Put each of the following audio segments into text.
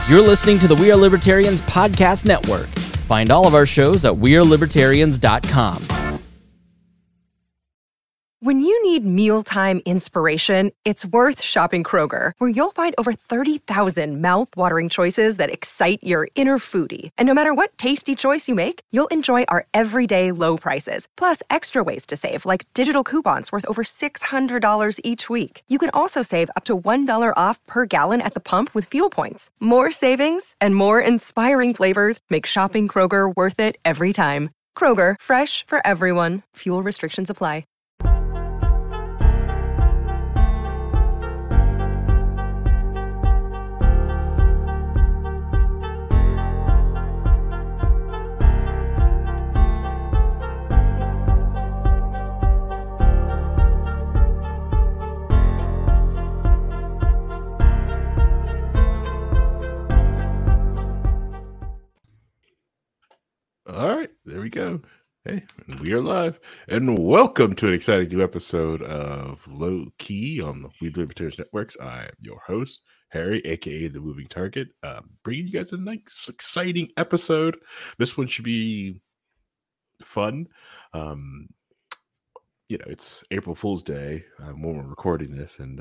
You're listening to the We Are Libertarians Podcast Network. Find all of our shows at wearelibertarians.com. When you need mealtime inspiration, it's worth shopping Kroger, where you'll find over 30,000 mouth-watering choices that excite your inner foodie. And no matter what tasty choice you make, you'll enjoy our everyday low prices, plus extra ways to save, like digital coupons worth over $600 each week. You can also save up to $1 off per gallon at the pump with fuel points. More savings and more inspiring flavors make shopping Kroger worth it every time. Kroger, fresh for everyone. Fuel restrictions apply. All right, there we go. Hey, we are live, and welcome to an exciting new episode of Low Key on the We Libertarians Networks. I am your host, Harry, aka the Moving Target, bringing you guys a nice, exciting episode. This one should be fun. It's April Fool's Day when we're recording this, and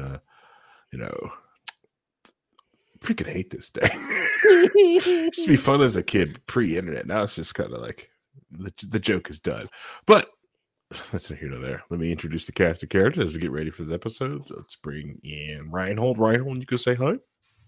freaking hate this day. It used to be fun as a kid pre-internet. Now it's just kind of like the joke is done. But that's not here nor there. Let me introduce the cast of characters as we get ready for this episode. Let's bring in Reinhold. Reinhold, you can say hi.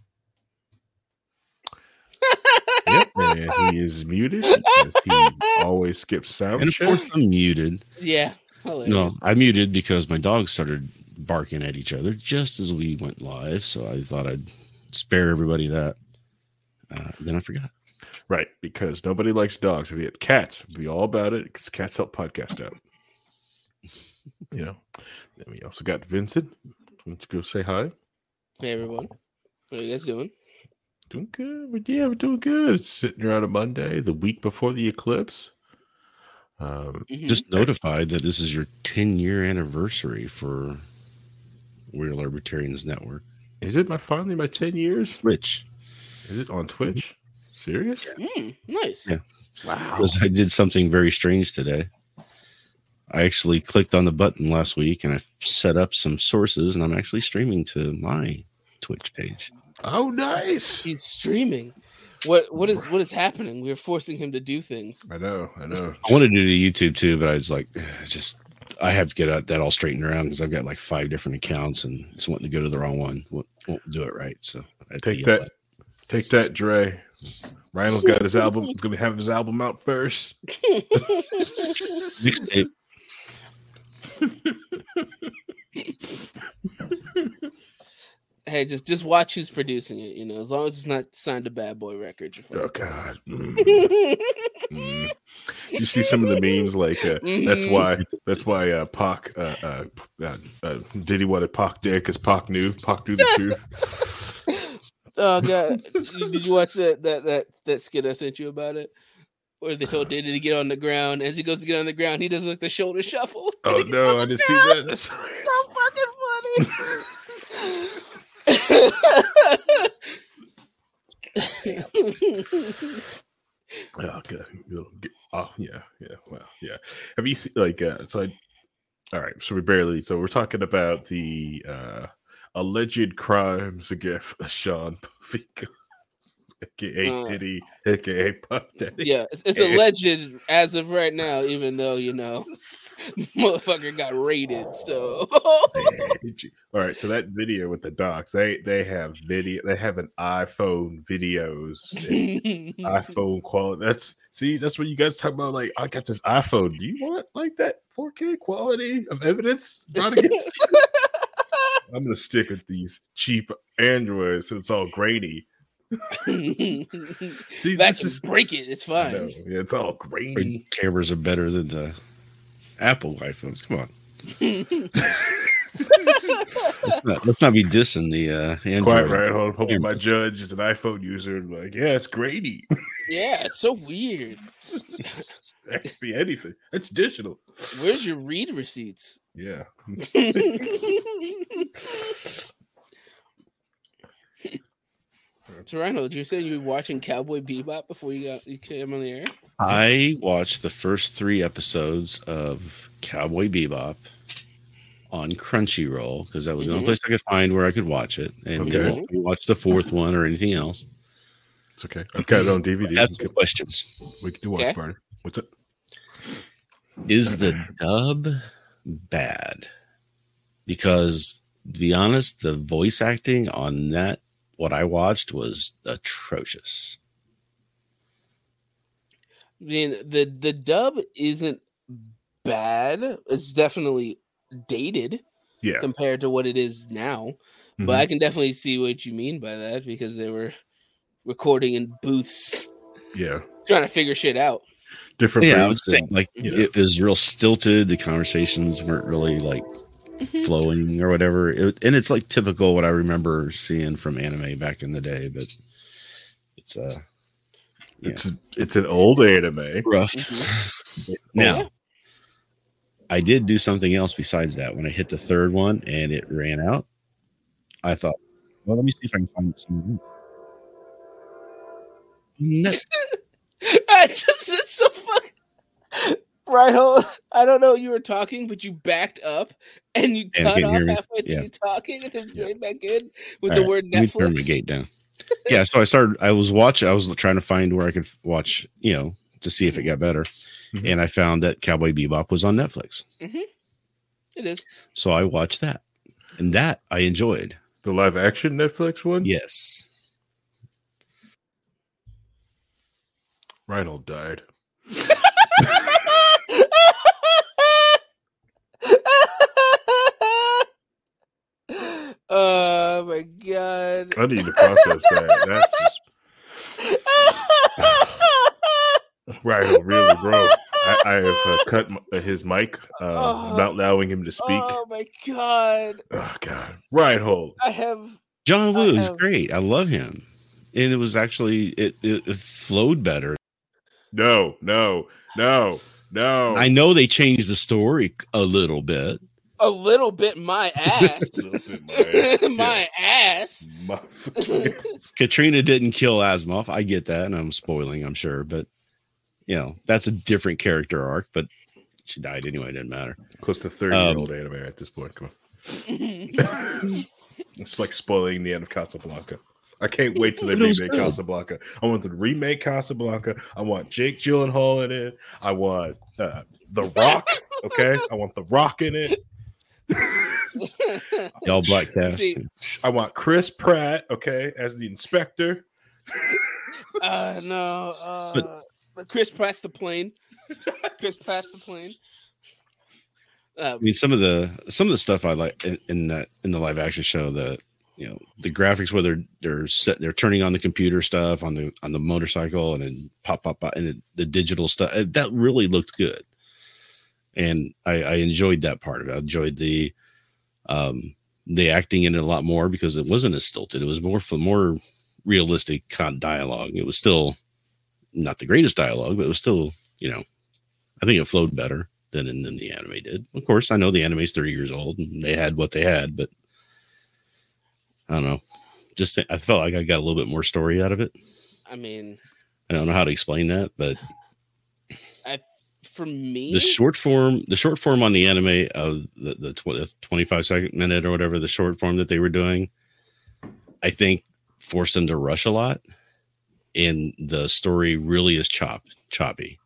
Yep, and he is muted because he always skips sound. And of course, I'm muted. Yeah. No, I muted because my dogs started barking at each other just as we went live. So I thought I'd spare everybody that. Then I forgot. Right, because nobody likes dogs. If you had cats, it'd be all about it because cats help podcast out. Then we also got Vincent. Why don't you go say hi? Hey, everyone. What are you guys doing? Doing good. We're doing good. It's sitting here on a Monday, the week before the eclipse. Just notified that this is your 10-year anniversary for We're Libertarians Network. Is it finally my 10 years? Twitch. Is it on Twitch? Serious? Nice. Yeah. Wow. Because I did something very strange today. I actually clicked on the button last week and I set up some sources, and I'm actually streaming to my Twitch page. Oh, nice. He's streaming. What is happening? We're forcing him to do things. I know. I want to do the YouTube too, but I was like, I have to get that all straightened around because I've got like 5 different accounts and it's wanting to go to the wrong one. Won't do it right. So take that, Dre. Ryan's got his album. He's going to have his album out first. Mixtape. Hey, just watch who's producing it. As long as it's not signed to Bad Boy Records. Oh God! You see some of the memes like that's why Pac Diddy wanted Pac dead because Pac knew the truth. Oh God! Did you watch that skit I sent you about it? Where they told Diddy to get on the ground. As he goes to get on the ground, he does like the shoulder shuffle. Oh no, I didn't see that. That's so fucking funny. Oh good. Oh yeah. Well, yeah. Have you seen all right, so we're talking about the alleged crimes against Sean Puffy, aka Diddy, aka Puff Daddy. Yeah, it's alleged as of right now, even though motherfucker got raided. So all right, so that video with the docs, they have an iPhone videos, iPhone quality. That's what you guys talk about. Like, I got this iPhone. Do you want like that 4K quality of evidence brought against you? I'm gonna stick with these cheap Androids, so it's all grainy. See, break it. It's fine. Yeah, it's all grainy. Cameras are better than the Apple iPhones. Come on. let's not be dissing the Android. Quite right. Hoping my judge is an iPhone user. And like, yeah, it's grainy. Yeah, it's so weird. That could be anything. It's digital. Where's your read receipts? Yeah. So Reinhold, you said you were watching Cowboy Bebop before you came on the air? I watched the first 3 episodes of Cowboy Bebop on Crunchyroll because that was the only place I could find where I could watch it, and didn't want me to watch the 4th one or anything else. It's okay. I've got it on DVD. I have some questions. We can do watch party. What's it? Is the dub bad? Because to be honest, the voice acting on that, what I watched, was atrocious. I mean, the dub isn't bad. It's definitely dated compared to what it is now. But I can definitely see what you mean by that because they were recording in booths. Yeah. Trying to figure shit out. Different. Yeah, I would say it was real stilted. The conversations weren't really like flowing or whatever. And it's like typical what I remember seeing from anime back in the day, but it's it's an old anime. Rough. Now, I did do something else besides that. When I hit the 3rd one and it ran out, I thought, well, let me see if I can find some. It's so fucking Reinhold. I don't know you were talking, but you backed up and you cut off halfway through you talking and then came back in with the word Netflix. Let me turn the gate down. Yeah, so I was trying to find where I could watch, to see if it got better. And I found that Cowboy Bebop was on Netflix. It is. So I watched that. And that I enjoyed. The live action Netflix one? Yes. Reinhold died. Oh my god. I need to process that. That's just Reinhold, really, bro. I have cut his mic, not allowing him to speak. Oh my god. Oh god. Reinhold. John Woo is great. I love him. And it was actually it flowed better. No. I know they changed the story a little bit. A little bit my ass. My ass. Katrina didn't kill Asimov. I get that, and I'm spoiling, I'm sure, but that's a different character arc, but she died anyway, it didn't matter. Close to 30-year-old anime at this point. Come on. It's like spoiling the end of Casablanca. I can't wait till they remake Casablanca. I want them to remake Casablanca. I want Jake Gyllenhaal in it. I want The Rock. Okay, I want The Rock in it. Y'all black cast. I want Chris Pratt. Okay, as the inspector. No. But Chris Pratt's the plane. Chris Pratt's the plane. I mean, some of the stuff I like in the live action show, the graphics where they're turning on the computer stuff on the motorcycle and then pop and the digital stuff that really looked good, and I enjoyed that part of it. I enjoyed the acting in it a lot more because it wasn't as stilted. It was more realistic dialogue. It was still not the greatest dialogue, but it was still I think it flowed better than the anime did. Of course, I know the anime's 30 years old and they had what they had, but I don't know. I felt like I got a little bit more story out of it. I mean, I don't know how to explain that, but for me, the short form on the anime of the 25-second minute or whatever, the short form that they were doing, I think forced them to rush a lot, and the story really is choppy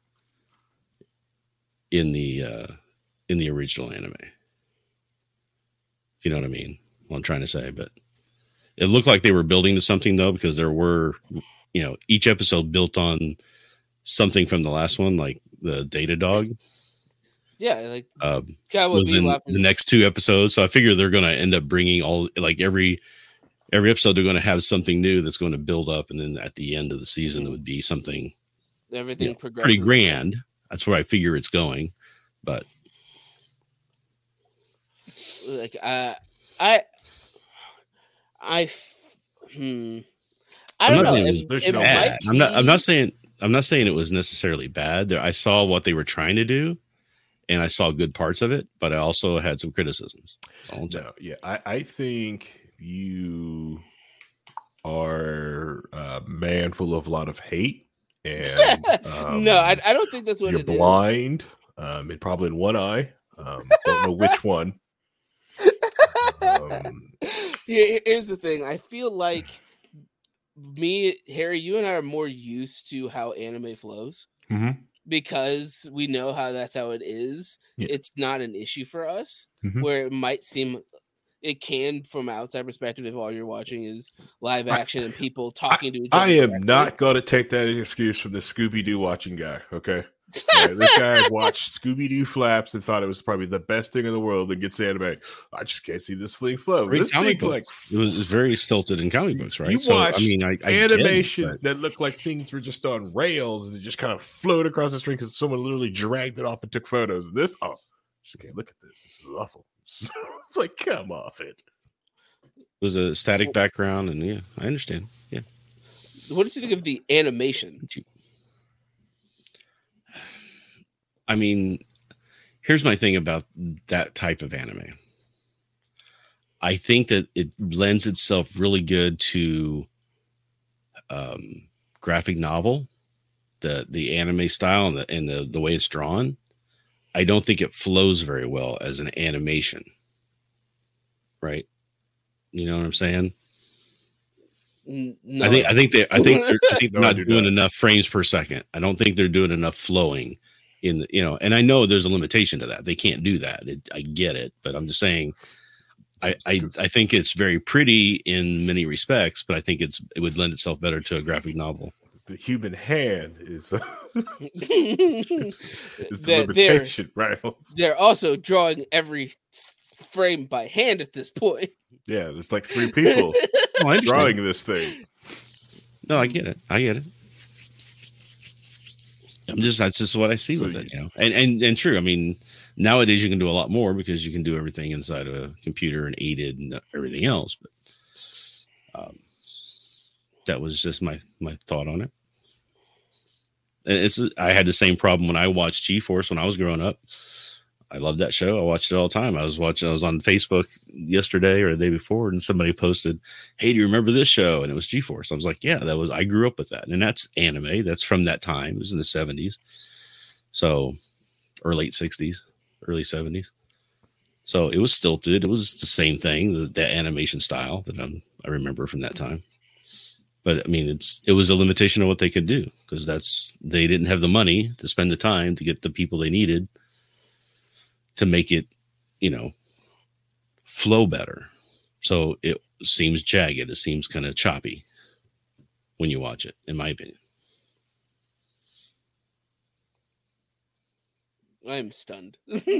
in the original anime. If you know what I mean, what I'm trying to say, but it looked like they were building to something though, because there were, each episode built on something from the last one, like the Data Dog. Yeah, like was in the next 2 episodes. So I figure they're going to end up bringing every episode they're going to have something new that's going to build up, and then at the end of the season it would be something pretty grand. That's where I figure it's going, but like I don't know. I'm not saying it was necessarily bad. I saw what they were trying to do, and I saw good parts of it, but I also had some criticisms. I think are a man full of a lot of hate. And no, I don't think that's what you're it blind, and probably in one eye. Don't know which one. Here's the thing. I feel like Harry, you and I are more used to how anime flows because we know that's how it is. Yeah. It's not an issue for us where it might seem. It can, from outside perspective, if all you're watching is live action and people talking to each other. I am not going to take that excuse from the Scooby-Doo watching guy, okay? Yeah, this guy watched Scooby-Doo Flaps and thought it was probably the best thing in the world and gets anime. I just can't see this fling flow. This thing, like, it was very stilted in comic books, right? You watch animations that look like things were just on rails and they just kind of float across the screen because someone literally dragged it off and took photos. This, just can't look at this. This is awful. It's like, come off it. It was a static background, and yeah, I understand. Yeah. What did you think of the animation? I mean, here's my thing about that type of anime. I think that it lends itself really good to graphic novel, the anime style and the way it's drawn. I don't think it flows very well as an animation. Right? You know what I'm saying? No. I think they're not doing enough frames per second. I don't think they're doing enough flowing in the, and I know there's a limitation to that. They can't do that. I get it, but I'm just saying I think it's very pretty in many respects, but I think it would lend itself better to a graphic novel. The human hand is the limitation, right? They're also drawing every frame by hand at this point. Yeah, there's like 3 people drawing this thing. No, I get it. That's just what I see with it, and true. I mean, nowadays you can do a lot more because you can do everything inside of a computer and aided and everything else. But that was just my thought on it. And I had the same problem when I watched G-Force when I was growing up. I loved that show. I watched it all the time. I was on Facebook yesterday or the day before, and somebody posted, "Hey, do you remember this show?" And it was G-Force. I was like, "Yeah, I grew up with that." And that's anime. That's from that time. It was in the 70s. So, or late 60s, early 70s. So it was stilted. It was the same thing, the animation style that I remember from that time. But I mean, it was a limitation of what they could do because they didn't have the money to spend the time to get the people they needed to make it, flow better. So it seems jagged. It seems kind of choppy when you watch it, in my opinion. I'm stunned.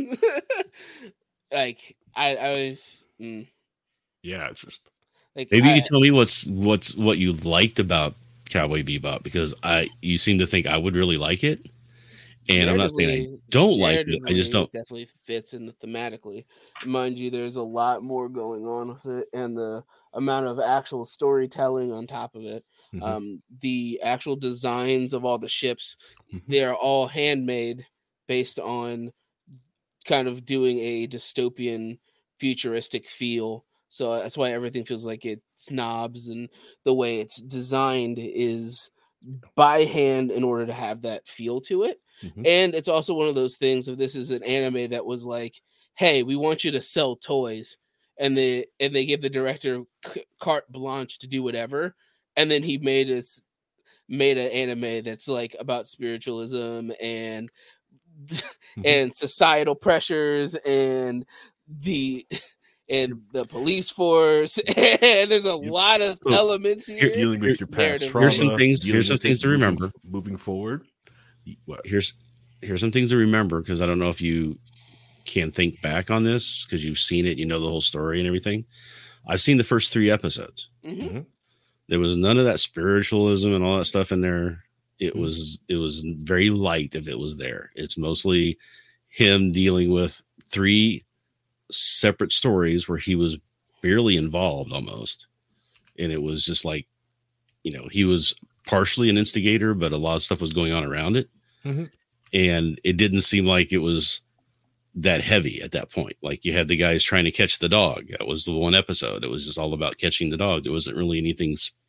Like I was. Yeah, it's just. Like, maybe you can tell me what you liked about Cowboy Bebop, because you seem to think I would really like it, and I'm not saying I don't like it. I just don't. It definitely fits in thematically. Mind you, there's a lot more going on with it, and the amount of actual storytelling on top of it. Mm-hmm. The actual designs of all the ships, they are all handmade based on kind of doing a dystopian, futuristic feel. So that's why everything feels like it's knobs, and the way it's designed is by hand in order to have that feel to it. Mm-hmm. And it's also one of those things, if this is an anime that was like, hey, we want you to sell toys, and they give the director carte blanche to do whatever, and then he made an anime that's like about spiritualism and and societal pressures and the police force, and there's a lot of elements here. Dealing with your past trauma. Here's some things to remember. Moving forward. Here's some things to remember, because I don't know if you can think back on this because you've seen it, the whole story and everything. I've seen the first 3 episodes. Mm-hmm. There was none of that spiritualism and all that stuff in there. It was very light if it was there. It's mostly him dealing with 3 separate stories where he was barely involved almost, and it was just like, he was partially an instigator, but a lot of stuff was going on around it. Mm-hmm. And it didn't seem like it was that heavy at that point. Like, you had the guys trying to catch the dog. That was the one episode. It was just all about catching the dog. There wasn't really anything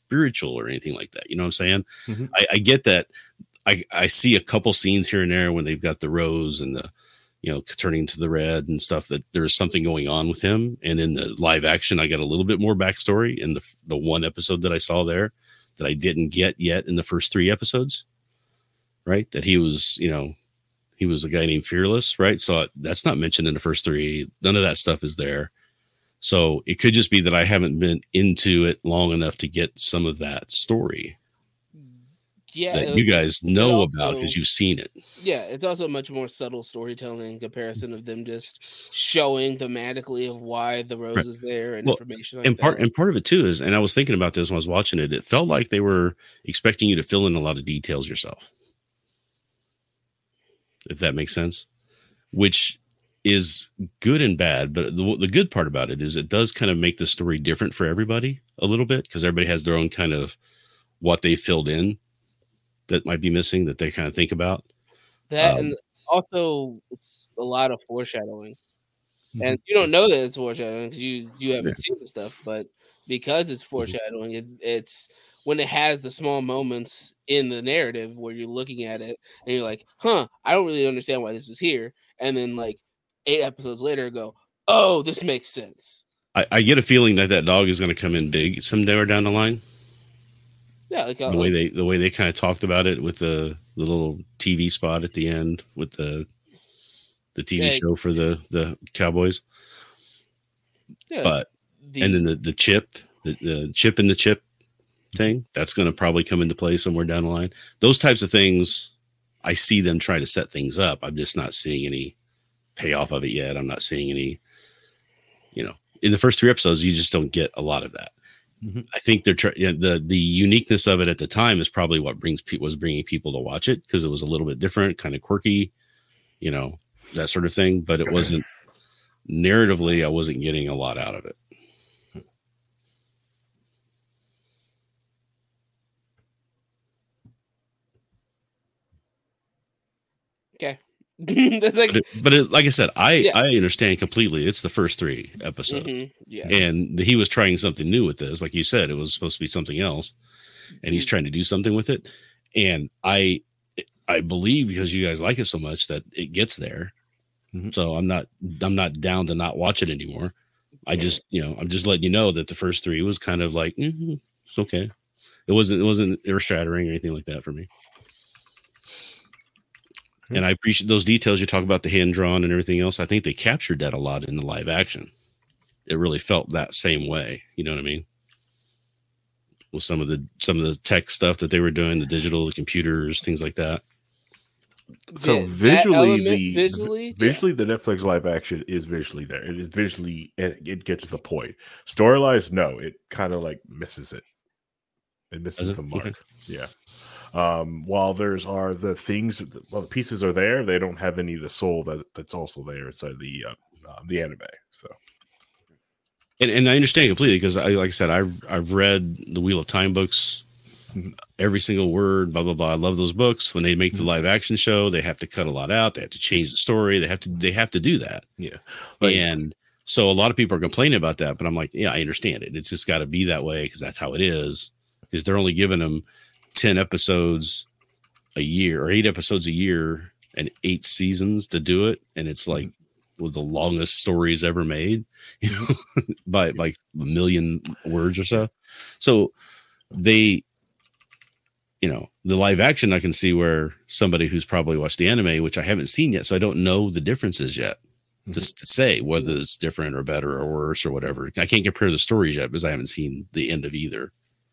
spiritual or anything like that. You know what I'm saying? Mm-hmm. I get that. I see a couple scenes here and there when they've got the rose and the, turning to the red and stuff, that there's something going on with him. And in the live action, I got a little bit more backstory in the one episode that I saw there that I didn't get yet in the first 3 episodes, right? That he was a guy named Fearless, right? So that's not mentioned in the first 3. None of that stuff is there. So it could just be that I haven't been into it long enough to get some of that story. Yeah, that you guys know about because you've seen it. Yeah, it's also much more subtle storytelling in comparison of them just showing thematically of why the rose is there and information like that. And part of it too is, and I was thinking about this when I was watching it, it felt like they were expecting you to fill in a lot of details yourself. If that makes sense, which is good and bad. But the good part about it is it does kind of make the story different for everybody a little bit, because everybody has their own kind of what they filled in that might be missing that they kind of think about. That and also it's a lot of foreshadowing. And you don't know that it's foreshadowing because you haven't seen the stuff, but because it's foreshadowing, it's when it has the small moments in the narrative where you're looking at it and you're like, I don't really understand why this is here. And then like 8 episodes later go, oh, this makes sense. I get a feeling that dog is going to come in big somewhere down the line. Yeah, like the way they kind of talked about it with the little TV spot at the end with the TV show for the Cowboys. Yeah, but and then the chip, the chip in the chip thing, that's going to probably come into play somewhere down the line. Those types of things, I see them try to set things up. I'm just not seeing any payoff of it yet. I'm not seeing any, in the first 3 episodes, you just don't get a lot of that. Mm-hmm. I think they're the uniqueness of it at the time is probably what was bringing people to watch it, because it was a little bit different, kind of quirky, that sort of thing. But it wasn't narratively, I wasn't getting a lot out of it. Okay. That's like, like I said, I understand completely. It's the first 3 episodes, and he was trying something new with this. Like you said, it was supposed to be something else, and he's trying to do something with it. And I believe, because you guys like it so much, that it gets there. Mm-hmm. So I'm not down to not watch it anymore. I just, I'm just letting you know that the first 3 was kind of like, it's okay. It wasn't earth shattering or anything like that for me. And I appreciate those details you talk about, the hand drawn and everything else. I think they captured that a lot in the live action. It really felt that same way. You know what I mean? With some of the tech stuff that they were doing, the digital, the computers, things like that. So visually, the Netflix live action is visually there. It is visually, it gets the point. Story-wise, no, it kind of like misses it. It misses the mark. Okay. Yeah. While the things, the pieces are there, they don't have any of the soul that's also there inside the anime. So, and I understand completely, because like I said, I've read the Wheel of Time books, every single word, blah blah blah. I love those books. When they make the live action show, they have to cut a lot out. They have to change the story. They have to do that. Yeah, and so a lot of people are complaining about that, but I'm like, yeah, I understand it. It's just got to be that way because that's how it is. Because they're only giving them 10 episodes a year or 8 episodes a year and 8 seasons to do it. And it's like the longest stories ever made, by like 1 million words or so. So they, the live action, I can see where somebody who's probably watched the anime, which I haven't seen yet, so I don't know the differences yet to say whether it's different or better or worse or whatever. I can't compare the stories yet because I haven't seen the end of either.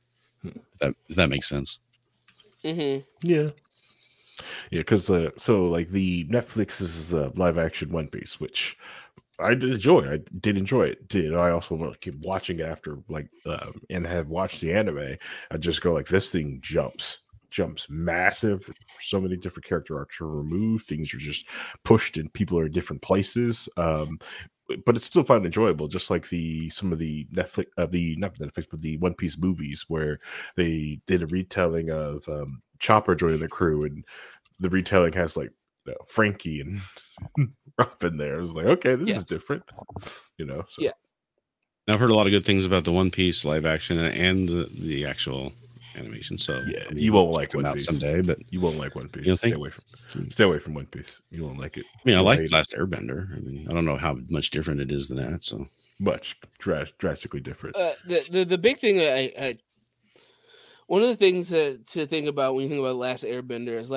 If that makes sense. Mm-hmm. Yeah, because so like the Netflix's live action One Piece, which I did enjoy. I did enjoy it. I also want to keep watching it after and have watched the anime. I just go like, this thing jumps massive. So many different character arcs are removed. Things are just pushed, and people are in different places. But it's still fun and enjoyable, just like some of the Netflix, not Netflix, but the One Piece movies, where they did a retelling of Chopper joining the crew, and the retelling has like Frankie and Robin there. I was like, okay, this is different, So. Yeah. I've heard a lot of good things about the One Piece live action and the actual animation. So yeah, you won't like One Piece someday, but you won't like One Piece. You stay away from One Piece. You won't like it. I mean, I like Last Airbender. I mean, I don't know how much different it is than that. So much drastically different. The big thing one of the things to think about when you think about Last Airbender is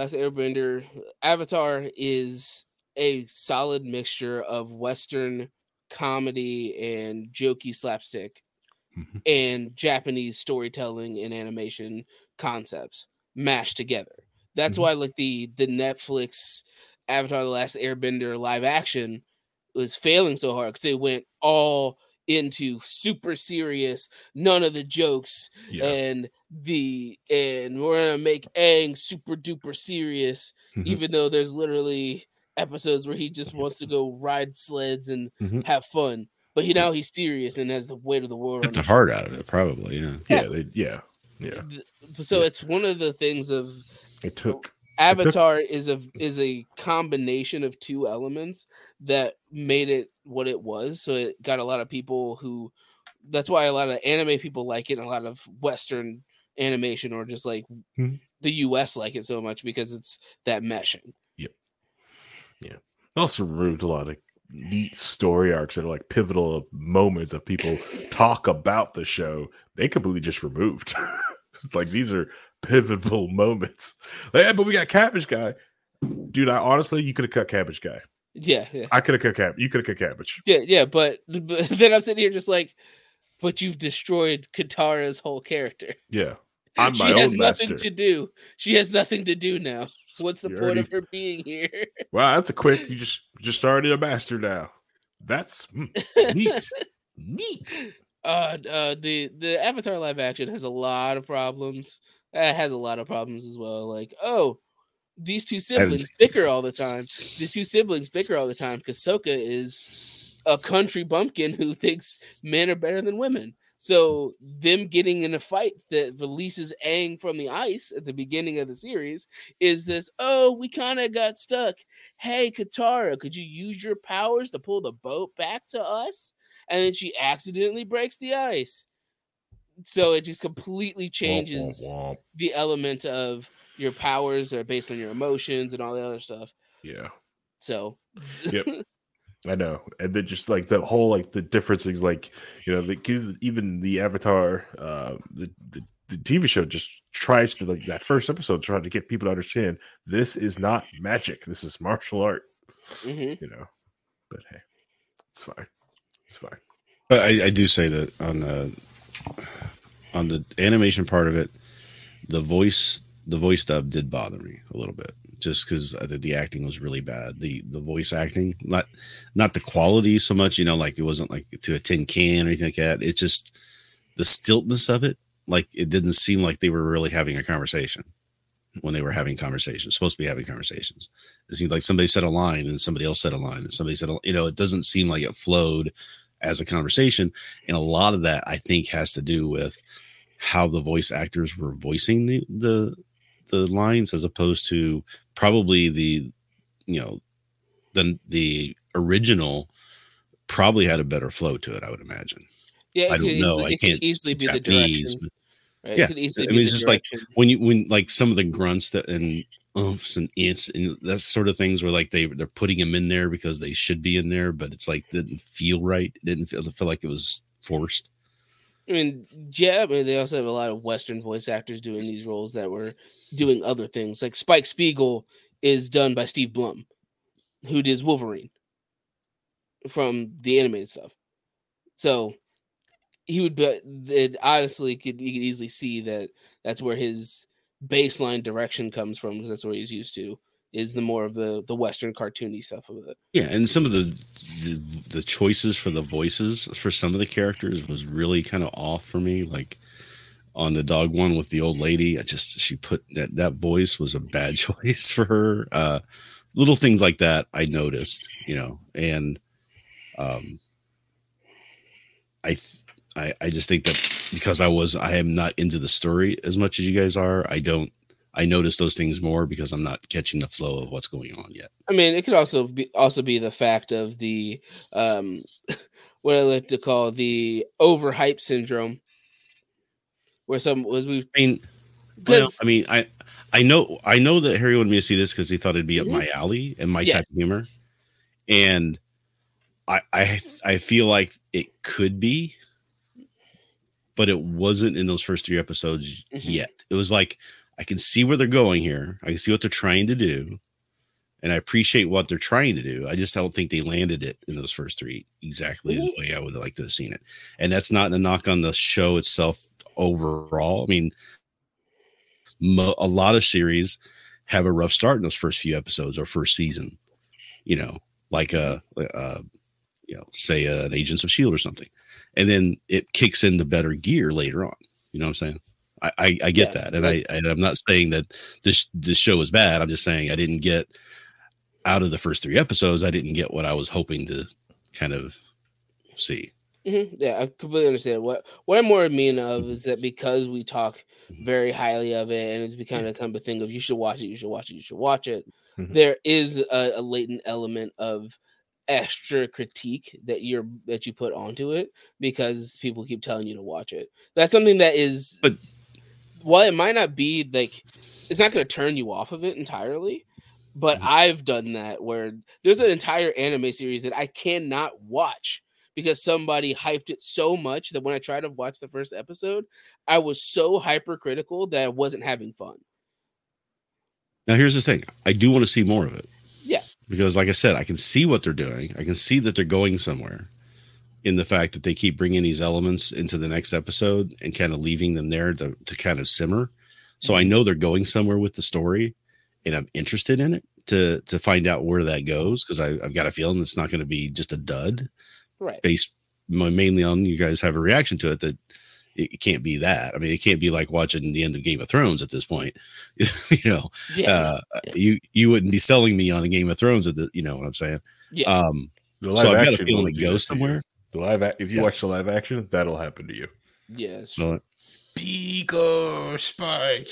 Avatar is a solid mixture of Western comedy and jokey slapstick and Japanese storytelling and animation concepts mashed together. That's why like the Netflix Avatar The Last Airbender live action was failing so hard, because they went all into super serious, none of the jokes, and we're gonna make Aang super duper serious, even though there's literally episodes where he just wants to go ride sleds and have fun, but he's serious and has the weight of the world. Get the heart out of it, probably. Yeah. So it's one of the things of it took. Avatar is a combination of two elements that made it what it was. So it got a lot of people that's why a lot of anime people like it, and a lot of Western animation or just like the US like it so much, because it's that meshing. Yep. Yeah. Also removed a lot of neat story arcs that are like pivotal moments of people talk about the show. They completely just removed. It's like, these are pivotal moments. Like, yeah, but we got Cabbage Guy. Dude, honestly, you could have cut Cabbage Guy. Yeah. I could have cut Cabbage. You could have cut Cabbage. Yeah, but then I'm sitting here just like, but you've destroyed Katara's whole character. Yeah. She has nothing to do. She has nothing to do now. What's the point of her being here? Wow, that's a quick. You just started a master now. That's neat. Neat. The Avatar live action has a lot of problems. It has a lot of problems as well. Like, these two siblings bicker all the time. The two siblings bicker all the time because Sokka is a country bumpkin who thinks men are better than women. So them getting in a fight that releases Aang from the ice at the beginning of the series is this, we kind of got stuck. Hey, Katara, could you use your powers to pull the boat back to us? And then she accidentally breaks the ice. So it just completely changes the element of your powers are based on your emotions and all the other stuff. Yeah. So. Yep. I know. And then just like the whole, like the differences, like, even the Avatar, the TV show just tries to, like, that first episode tried to get people to understand this is not magic. This is martial art, but hey, it's fine. It's fine. But I do say that on the animation part of it, the voice dub did bother me a little bit, just because I think the acting was really bad. The voice acting, not the quality so much, like it wasn't like to a tin can or anything like that. It's just the stiltness of it. Like, it didn't seem like they were really having a conversation when they were having conversations, supposed to be having conversations. It seemed like somebody said a line and somebody else said a line and somebody said, it doesn't seem like it flowed as a conversation. And a lot of that, I think, has to do with how the voice actors were voicing the lines, as opposed to probably the original probably had a better flow to it, I would imagine. Yeah, I don't know. I can't easily be Japanese, the direction. Right? Yeah, it could easily I mean, be it's the just direction. like when like some of the grunts that and oofs and ants and that sort of things where like they're putting them in there because they should be in there, but it's like didn't feel right. It didn't feel like it was forced. I mean, they also have a lot of Western voice actors doing these roles that were doing other things. Like Spike Spiegel is done by Steve Blum, who does Wolverine from the animated stuff. So he would be, honestly, you could easily see that that's where his baseline direction comes from, because that's what he's used to, is the more of the Western cartoony stuff of it. Yeah, and some of the choices for the voices for some of the characters was really kind of off for me. Like on the dog one with the old lady, she put that voice was a bad choice for her. Little things like that I noticed, and I just think that because I am not into the story as much as you guys are, I don't I notice those things more because I'm not catching the flow of what's going on yet. I mean, it could also be the fact of the what I like to call the overhype syndrome, where I know that Harry wanted me to see this because he thought it'd be up my alley and my type of humor, and I feel like it could be, but it wasn't in those first 3 episodes yet. It was like, I can see where they're going here. I can see what they're trying to do. And I appreciate what they're trying to do. I just don't think they landed it in those first 3 exactly the way I would have liked to have seen it. And that's not a knock on the show itself overall. I mean, a lot of series have a rough start in those first few episodes or first season, like say an Agents of S.H.I.E.L.D. or something. And then it kicks into better gear later on. You know what I'm saying? I get that. And I'm not saying that this show is bad. I'm just saying I didn't get out of the first 3 episodes. I didn't get what I was hoping to kind of see. Mm-hmm. Yeah, I completely understand. What I'm more mean of is that because we talk very highly of it and it's become a kind of thing of you should watch it, you should watch it, you should watch it. Mm-hmm. There is a latent element of extra critique that you put onto it because people keep telling you to watch it. That's something that is, but while it might not be like, it's not going to turn you off of it entirely. But I've done that where there's an entire anime series that I cannot watch because somebody hyped it so much that when I tried to watch the first episode, I was so hypercritical that I wasn't having fun. Now, here's the thing. I do want to see more of it. Yeah. Because like I said, I can see what they're doing. I can see that they're going somewhere in the fact that they keep bringing these elements into the next episode and kind of leaving them there to kind of simmer. So I know they're going somewhere with the story. And I'm interested in it to find out where that goes because I've got a feeling it's not going to be just a dud, right? Based mainly on you guys have a reaction to it that it can't be that. I mean, it can't be like watching the end of Game of Thrones at this point. You wouldn't be selling me on a Game of Thrones at the, you know what I'm saying? Yeah. So I've got a feeling it goes somewhere. If you watch the live action, that'll happen to you. Yes. Spigo, Spike,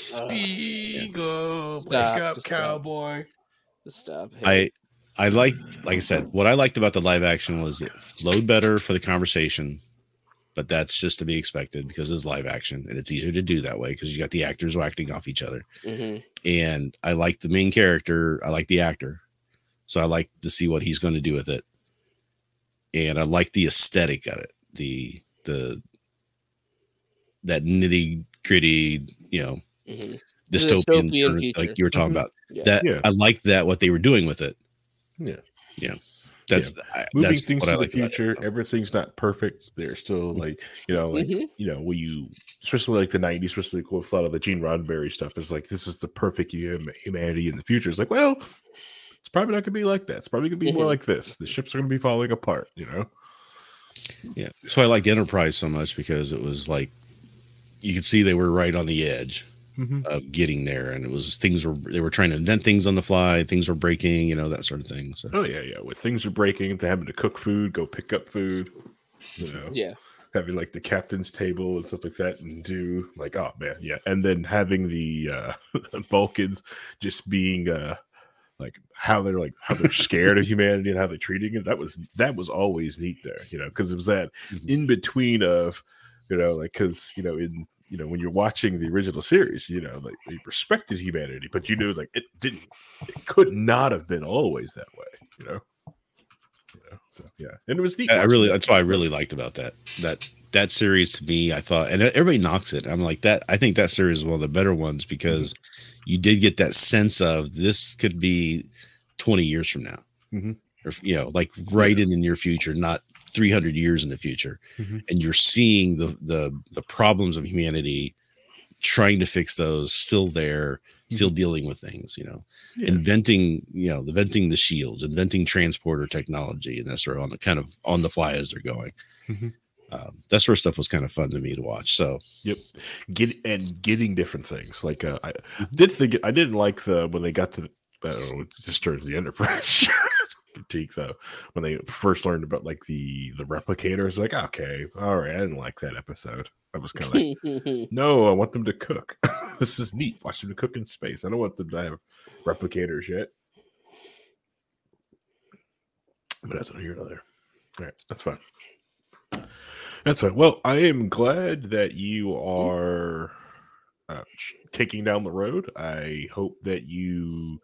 Spigo, wake up, cowboy. Stop. I like I said, what I liked about the live action was it flowed better for the conversation, but that's just to be expected because it's live action and it's easier to do that way because you got the actors acting off each other. Mm-hmm. And I like the main character. I like the actor. So I like to see what he's going to do with it. And I like the aesthetic of it. That nitty gritty, dystopian future, like you were talking about. I like that what they were doing with it. That's moving things to the future. Everything's not perfect. They're still like when you, especially like the 90s, especially with a lot of the Gene Roddenberry stuff, is like this is the perfect humanity in the future. It's like, well, it's probably not going to be like that. It's probably going to be more like this. The ships are going to be falling apart. Yeah. So I liked Enterprise so much because it was like you could see they were right on the edge of getting there, and it was they were trying to invent things on the fly. Things were breaking, that sort of thing. So when things are breaking, they're having to cook food, go pick up food. Having like the captain's table and stuff like that, and do like, oh man, and then having the Vulcans just being like how they're scared of humanity and how they're treating it. That was always neat there, because it was that in between of, because when you're watching the original series, like they respected humanity, but like it could not have been always that way, So and it was neat. That's what I really liked about that series to me. I thought, and everybody knocks it. I'm like that. I think that series is one of the better ones because you did get that sense of this could be 20 years from now, or like right in the near future, not 300 years in the future, and you're seeing the problems of humanity, trying to fix those, still there, still dealing with things, inventing the shields, inventing transporter technology, and that's sort of on the fly as they're going. That sort of stuff was kind of fun to me to watch. So getting different things. Like I didn't like when they got to just towards the Enterprise. critique though. When they first learned about like the replicators, like, okay, all right, I didn't like that episode. I was kind of like, no, I want them to cook. This is neat. Watch them to cook in space. I don't want them to have replicators yet. But that's not here nor there. All right, that's fine. That's fine. Well, I am glad that you are taking down the road. I hope that you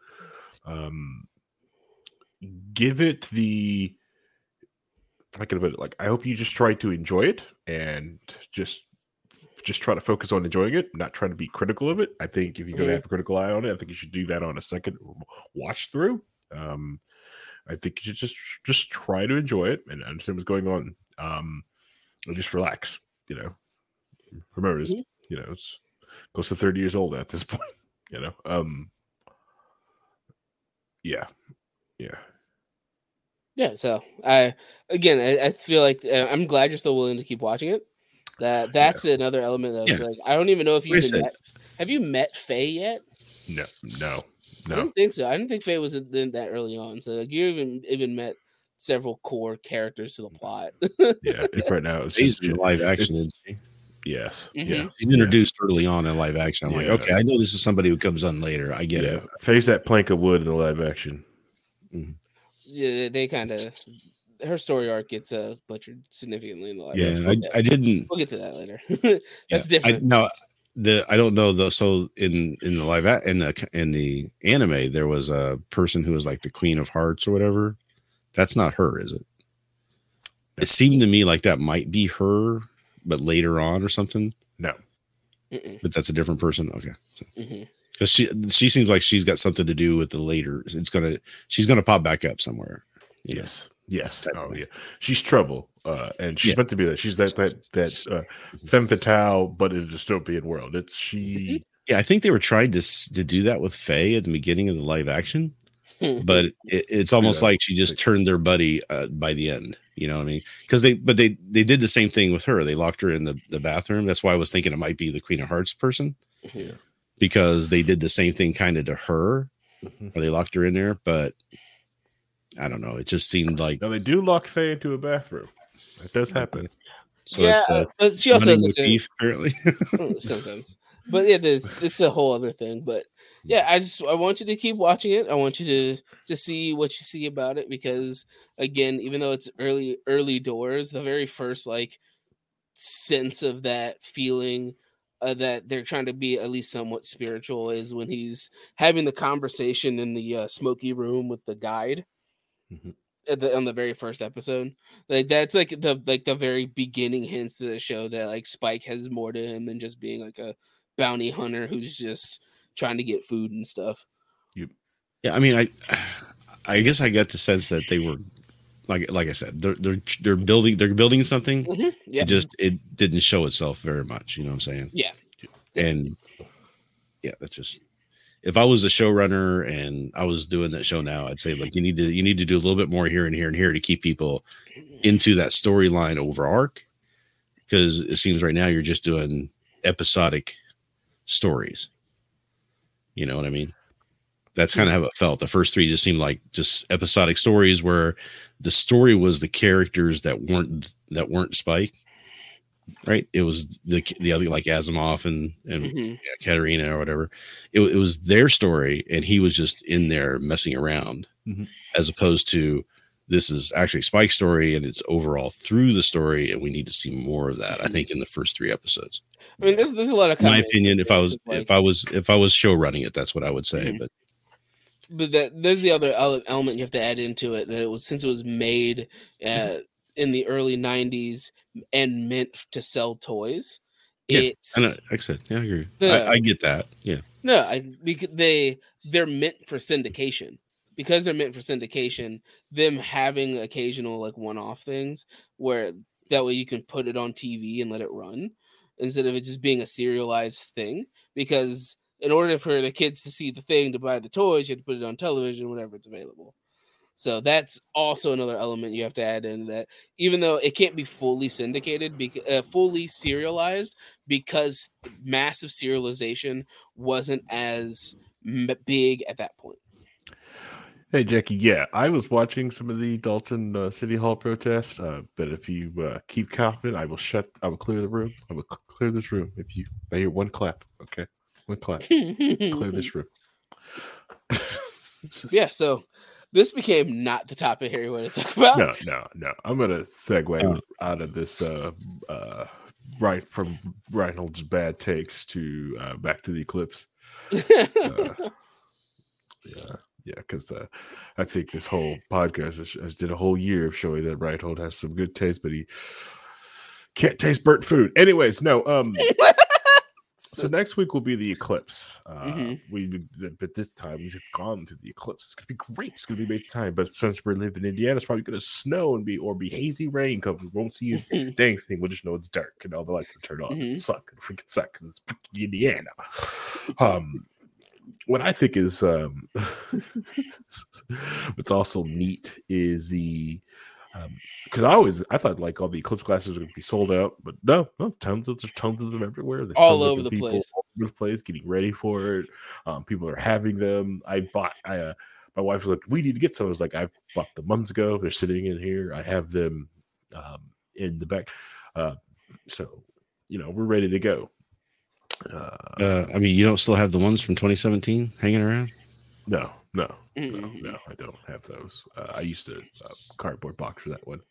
give it the, I hope you just try to enjoy it and just try to focus on enjoying it, not trying to be critical of it. I think if you're going to have a critical eye on it, I think you should do that on a second watch through. I think you should just try to enjoy it and understand what's going on. Or just relax, remember this, it's close to 30 years old at this point, yeah. So I feel like I'm glad you're still willing to keep watching it. That's another element that like, I don't even know if have you met Faye yet? No. I don't think so. I didn't think Faye was that early on. So like, you even met several core characters to the plot. Yeah, right now it's just live action, isn't she? Yes. Mm-hmm. Yeah. She's introduced early on in live action. I'm like, okay, I know this is somebody who comes on later. I get it. Face that plank of wood in the live action. Mm-hmm. Yeah, they kind of, her story arc gets butchered significantly in the live action. I didn't. We'll get to that later. That's different. I don't know though. So in the live in the anime, there was a person who was like the Queen of Hearts or whatever. That's not her, is it? It seemed to me like that might be her, but later on or something. No, but that's a different person. Okay, because she seems like she's got something to do with the later. She's gonna pop back up somewhere. Yes. Oh yeah, she's trouble, and she's meant to be that. She's that femme fatale, but in a dystopian world. It's she. Yeah, I think they were trying to do that with Faye at the beginning of the live action. But it's almost like she just turned their buddy by the end. You know what I mean? Because they did the same thing with her. They locked her in the bathroom. That's why I was thinking it might be the Queen of Hearts person, because they did the same thing kind of to her, or they locked her in there. But I don't know. It just seemed like they do lock Faye into a bathroom. That does happen. So it's she also has a beef, apparently. Sometimes. But it's a whole other thing. But yeah, I want you to keep watching it. I want you to see what you see about it, because again, even though it's early doors, the very first like sense of that feeling that they're trying to be at least somewhat spiritual is when he's having the conversation in the smoky room with the guide on the very first episode. Like that's like the very beginning hints to the show that like Spike has more to him than just being like a bounty hunter who's just trying to get food and stuff. Yeah, I mean, I guess I got the sense that they were like I said, they're building something. Yeah. It didn't show itself very much. You know what I'm saying? Yeah. And yeah, that's just, if I was a showrunner and I was doing that show now, I'd say like you need to do a little bit more here and here and here to keep people into that storyline over arc, because it seems right now you're just doing episodic stories. You know what I mean? That's kind of how it felt. The first three just seemed like just episodic stories where the story was the characters that weren't Spike, right? It was the other, like Asimov and Katarina or whatever. It was their story, and he was just in there messing around, as opposed to this is actually Spike's story, and it's overall through the story, and we need to see more of that. I think in the first 3 episodes. I mean, there's a lot of, in my opinion, if I was show running it, that's what I would say. But there's the other element you have to add into it, that since it was made in the early 90s and meant to sell toys. Yeah, like I said, yeah, I agree. I get that. Yeah. No, because they're meant for syndication. Because they're meant for syndication, them having occasional like one-off things where that way you can put it on TV and let it run instead of it just being a serialized thing. Because in order for the kids to see the thing to buy the toys, you have to put it on television whenever it's available. So that's also another element you have to add in, that even though it can't be fully syndicated, fully serialized, because massive serialization wasn't as big at that point. Hey, Jackie. Yeah, I was watching some of the Dalton City Hall protests. But if you keep coughing, I will clear the room. I will clear this room. If you I hear one clap, okay, one clap, clear this room. Yeah. So this became not the topic here we want to talk about. No. I'm gonna segue out of this. Right from Reinhold's bad takes to back to the Eclipse. Yeah, because I think this whole podcast has did a whole year of showing that Reinhold has some good taste, but he can't taste burnt food. Anyways, no. So next week will be the Eclipse. But this time we've gone through the Eclipse. It's gonna be great. It's gonna be amazing time. But since we live in Indiana, it's probably gonna snow and be hazy rain. Because we won't see a dang thing. We'll just know it's dark and all the lights will turn on. It suck. It freaking suck because it's freaking Indiana. What I think is what's also neat is the because I thought like all the Eclipse classes were going to be sold out, but no, tons of them everywhere. There's all over the place. All over the place, getting ready for it. People are having them. My wife was like, "We need to get some." I was like, "I bought them months ago. They're sitting in here. I have them in the back." So we're ready to go. I mean, you don't still have the ones from 2017 hanging around? No, I don't have those. I used to cardboard box for that one.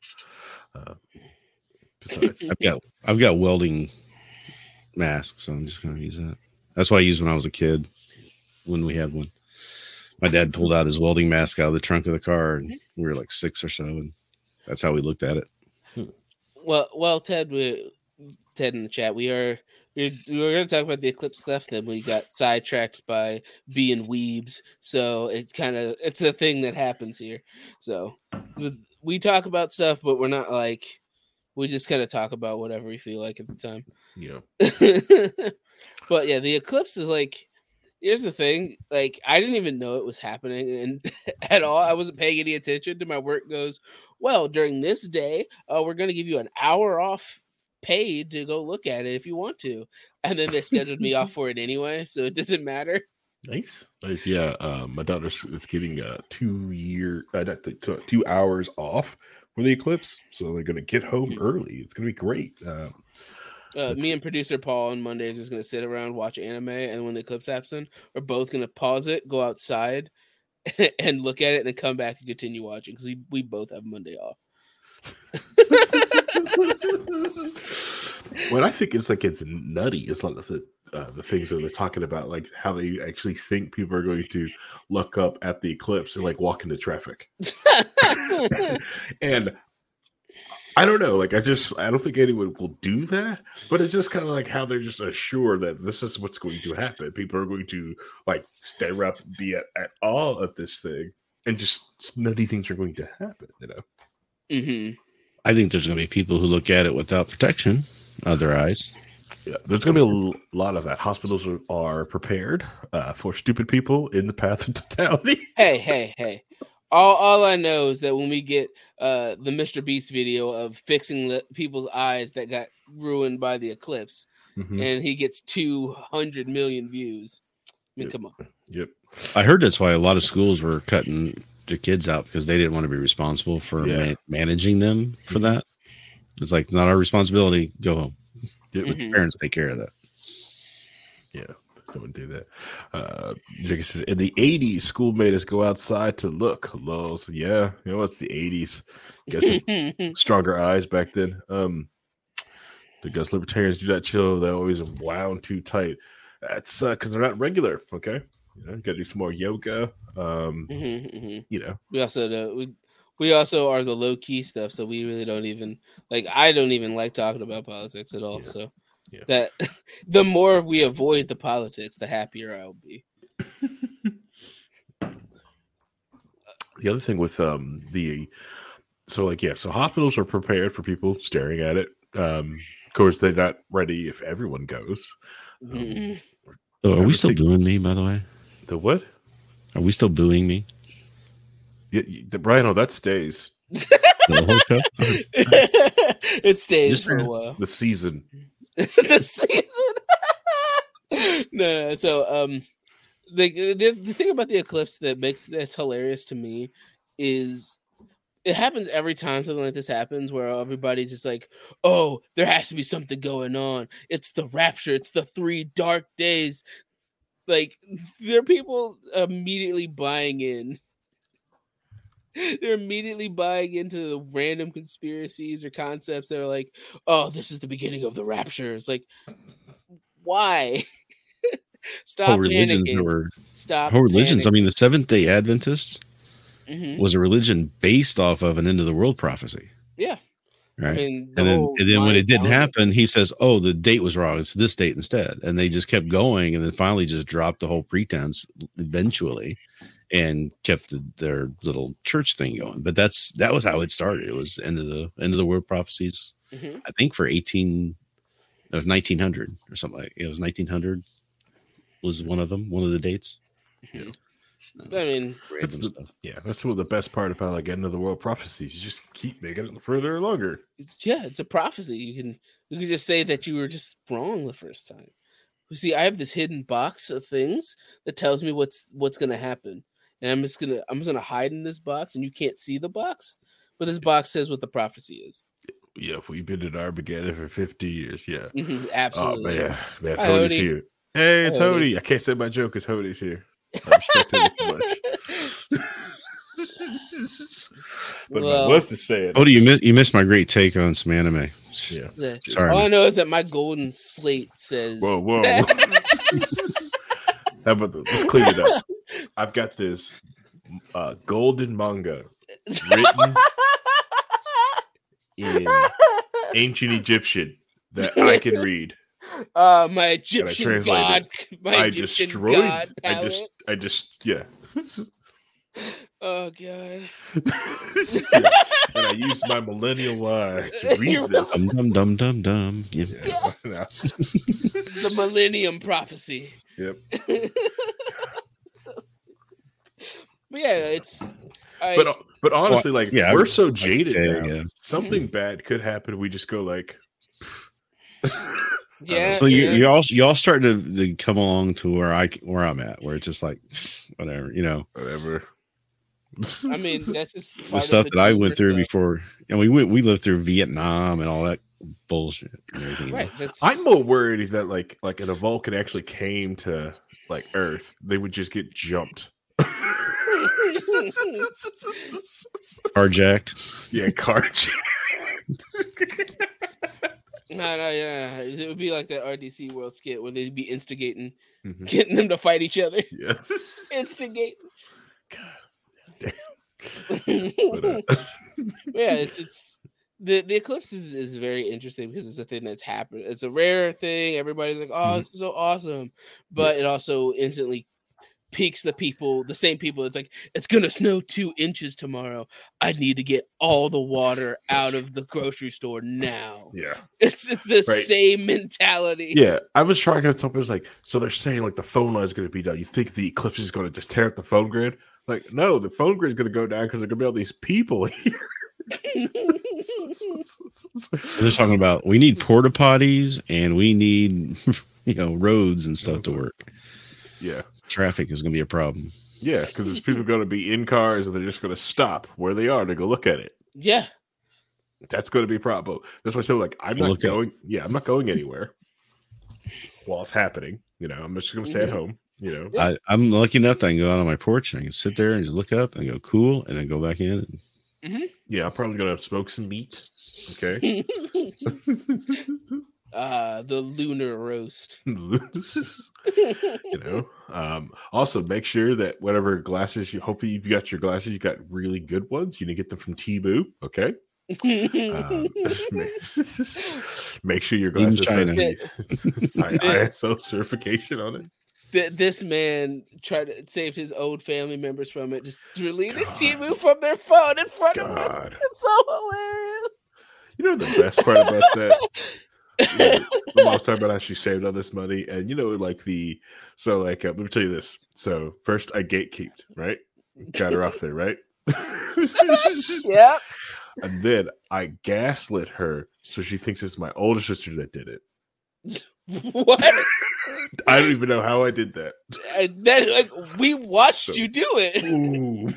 Besides, I've got welding masks, so I'm just gonna use that. That's what I used when I was a kid. When we had one, my dad pulled out his welding mask out of the trunk of the car, and we were like 6 or so, and that's how we looked at it. Well, Ted in the chat, we were going to talk about the Eclipse stuff, then we got sidetracked by being weebs. So it's a thing that happens here. So we talk about stuff, but we're not like, we just kind of talk about whatever we feel like at the time. Yeah. But yeah, the Eclipse is like, here's the thing. Like, I didn't even know it was happening and at all. I wasn't paying any attention to my work goes, well, during this day, we're going to give you an hour off paid to go look at it if you want to, and then they scheduled me off for it anyway, so it doesn't matter. Nice. Yeah, my daughter is getting 2 hours off for the Eclipse, so they're gonna get home early. It's gonna be great. Me and producer Paul on Mondays is gonna sit around, watch anime, and when the Eclipse happens, we're both gonna pause it, go outside and look at it, and then come back and continue watching because we both have Monday off. What I think is like it's nutty is like the things that they're talking about, like how they actually think people are going to look up at the Eclipse and like walk into traffic. And I don't know, like I don't think anyone will do that, but it's just kind of like how they're just assured that this is what's going to happen. People are going to like stare up, be at all at this thing, and just nutty things are going to happen, Mm-hmm. I think there's going to be people who look at it without protection of their eyes. Yeah, there's going to be a lot of that. Hospitals are prepared for stupid people in the path of totality. Hey. All I know is that when we get the Mr. Beast video of fixing people's eyes that got ruined by the Eclipse, and he gets 200 million views. I mean, come on. Yep. I heard that's why a lot of schools were cutting the kids out because they didn't want to be responsible for managing them for that. It's like, it's not our responsibility. Go home. Let the parents take care of that. Yeah, I wouldn't do that. Jake says, in the 80s, school made us go outside to look. Lols. Yeah, it's the 80s. Guess stronger eyes back then. Because libertarians do not chill. They're always wound too tight. That's because they're not regular. Okay. Got to do some more yoga. We also are the low key stuff, so we really don't even like. I don't even like talking about politics at all. So that the more we avoid the politics, the happier I'll be. The other thing with so hospitals are prepared for people staring at it. Of course, they're not ready if everyone goes. Are we still booing me, by the way? The what? Are we still booing me? Brian, that stays. It stays for a while. The season. The season. No, so the thing about the eclipse that's hilarious to me is it happens every time something like this happens, where everybody's just like, oh, there has to be something going on. It's the rapture. It's the 3 dark days. Like, there are people immediately buying in. They're immediately buying into the random conspiracies or concepts that are like, oh, this is the beginning of the rapture. It's like, why? Stop whole religions panicking. Stop whole religions. panicking. I mean, the Seventh-day Adventists was a religion based off of an end of the world prophecy. Yeah. Right. I mean, and then when it didn't happen, he says, oh, the date was wrong. It's this date instead. And they just kept going, and then finally just dropped the whole pretense eventually and kept their little church thing going. But that was how it started. It was end of the world prophecies. I think for 1900 or something like it. It was 1900 was one of them, one of the dates. I mean, that's what the best part about like end of the world prophecies. You just keep making it further or longer. Yeah, it's a prophecy. You can just say that you were just wrong the first time. You see, I have this hidden box of things that tells me what's going to happen, and I'm just gonna hide in this box, and you can't see the box, but this box says what the prophecy is. Yeah, if we've been in Armageddon for 50 years, yeah, absolutely. Oh man, Hodie's here. Hey, it's Hodie. I can't say my joke because Hodie's here. I respect him too much. But if I was to say it, you missed my great take on some anime. Yeah, sorry. All I know is that my golden slate says. Whoa. How about let's clean it up. I've got this golden manga written in ancient Egyptian that I can read. My Egyptian god. I destroyed. I just yeah. Oh god. And I used my millennial eye to read this. Dum. Yeah. The Millennium Prophecy. Yep. But yeah, it's. But honestly, we're so jaded now. Yeah. Something bad could happen. We just go like. Yeah. So y'all starting to come along to where I'm at, where it's just like whatever, whatever. I mean, that's just the stuff that I went through before, and we lived through Vietnam and all that bullshit. And everything. Right. I'm more worried that like if a Vulcan actually came to like Earth, they would just get jumped. Carjacked. Yeah, carjacked. No, yeah. It would be like that RDC World skit where they'd be instigating, getting them to fight each other. Yes. Instigating. God damn. Yeah, it's the eclipse is very interesting because it's a thing that's happened. It's a rare thing. Everybody's like, oh, this is so awesome. But it also instantly piques the same people. It's like, it's gonna snow 2 inches tomorrow. I need to get all the water out of the grocery store now. Yeah, it's the same mentality. Yeah, I was trying to tell people, it's like, so they're saying like the phone line is going to be down. You think the eclipse is going to just tear up the phone grid? Like, no, the phone grid is going to go down because there's going to be all these people here. They're talking about we need porta potties and we need roads and stuff to work. Yeah. Traffic is going to be a problem. Yeah, because there's people going to be in cars and they're just going to stop where they are to go look at it. Yeah. That's going to be a problem. That's why I said, I'm not going. Yeah, I'm not going anywhere while it's happening. I'm just going to stay at home. I'm lucky enough that I can go out on my porch and I can sit there and just look up and go cool and then go back in. Yeah, I'm probably going to smoke some meat. Okay. The lunar roast. Also make sure that whatever glasses hopefully you've got your glasses, you got really good ones. You need to get them from Temu. Okay. Make sure your glasses have ISO certification on it. This man tried to save his old family members from it. Just deleted Temu from their phone in front of us. It's so hilarious. The best part about that. My mom's talking about how she saved all this money, and let me tell you this. So first, I gatekeeped, right? Got her off there, right? Yep. And then I gaslit her, so she thinks it's my older sister that did it. What? I don't even know how I did that. Then we watched you do it. Ooh.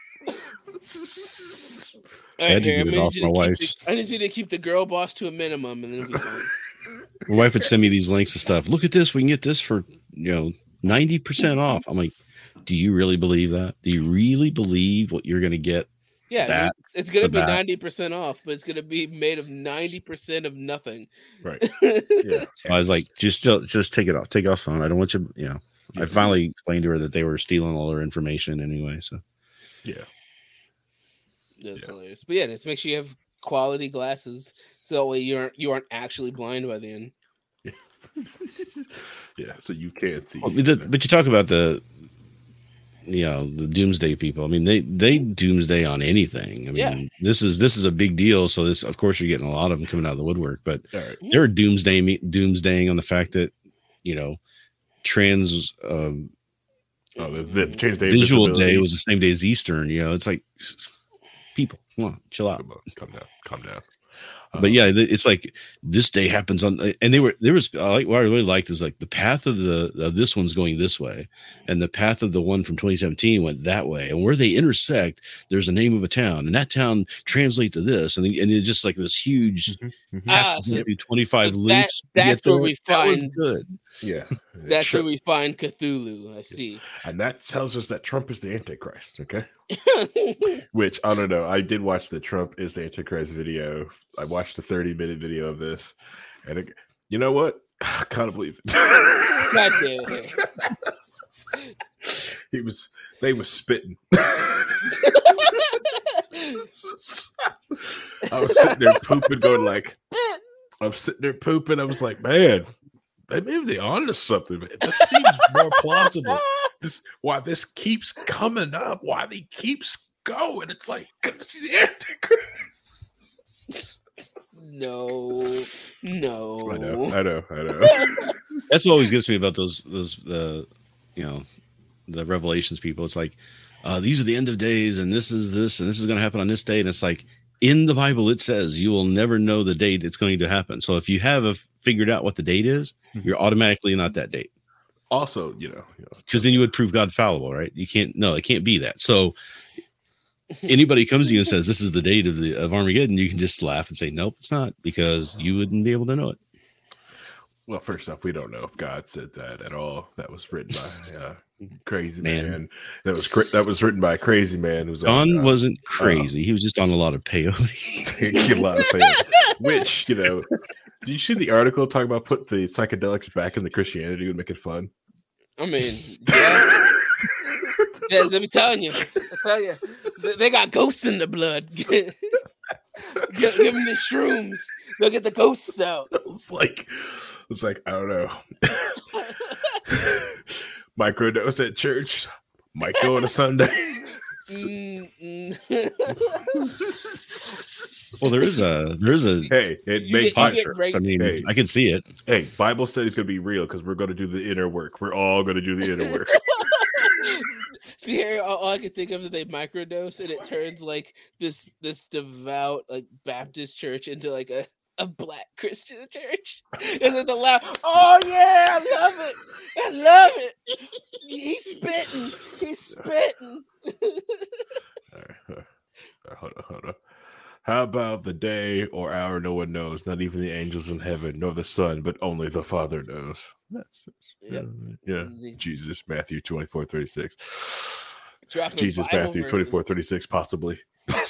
Right, I need you to keep the girl boss to a minimum, and then it'll be fine. My wife would send me these links of stuff. Look at this. We can get this for 90% off. I'm like, do you really believe that? Do you really believe what you're going to get? Yeah, it's going to be 90% off, but it's going to be made of 90% of nothing. Right. Yeah. So I was like, just take it off. Take it off phone. I don't want you. I finally explained to her that they were stealing all her information anyway. So yeah. That's hilarious. But just make sure you have quality glasses so that way you aren't actually blind by the end. Yeah, so you can't see. But you talk about the doomsday people. I mean, they doomsday on anything. I mean, this is a big deal. So this, of course, you're getting a lot of them coming out of the woodwork. But they're doomsdaying on the fact that trans the changed day visual day was the same day as Easter. And, it's like, people, come on, chill out, calm down. But it's like this day happens on, and what I really liked is like the path of this one's going this way, and the path of the one from 2017 went that way, and where they intersect, there's a name of a town, and that town translates to this, and it's just like this huge 25 loops. That's where we find. That was good. Yeah, that's where we find Cthulhu. I see, and that tells us that Trump is the Antichrist. Okay, which I don't know. I did watch the Trump is the Antichrist video. I watched a 30-minute video of this, and you know what? I can't believe it. God damn it. They were spitting. I was sitting there pooping, going like, I'm sitting there pooping. I was like, man, maybe they're onto something. This seems more plausible. Why this keeps coming up? Why they keeps going? It's like it's the Antichrist. No. I know. That's what always gets me about those the Revelations people. It's like these are the end of days, and this is this, and this is going to happen on this date. And it's like in the Bible it says you will never know the date it's going to happen. So if you have figured out what the date is, you're automatically not that date. Also, because then you would prove God fallible, right? You can't. No, it can't be that. So anybody comes to you and says this is the date of Armageddon, you can just laugh and say nope, it's not, because you wouldn't be able to know it. Well, first off, we don't know if God said that at all. That was written by crazy man. That was written by a crazy man who's John wasn't crazy. He was just on a lot of peyote. A lot of peyote. Which did you see the article talking about put the psychedelics back in the Christianity and make it fun? I mean, yeah. Let me tell you, they got ghosts in the blood. Give them the shrooms. They'll get the ghosts out. It's like I don't know. Microdose at church. Might go on a Sunday. Well, there is a. Hey, it made church. I mean, I can see it. Hey, Bible study is going to be real because we're going to do the inner work. We're all going to do the inner work. See here, all I can think of is they microdose, and it turns like this devout like Baptist church into like a black Christian church. It's like the loud. Oh yeah, I love it. He's spitting. All right, hold on. How about the day or hour no one knows, not even the angels in heaven, nor the Son, but only the Father knows. Jesus, Matthew 24:36. Jesus, Matthew 24:36, possibly.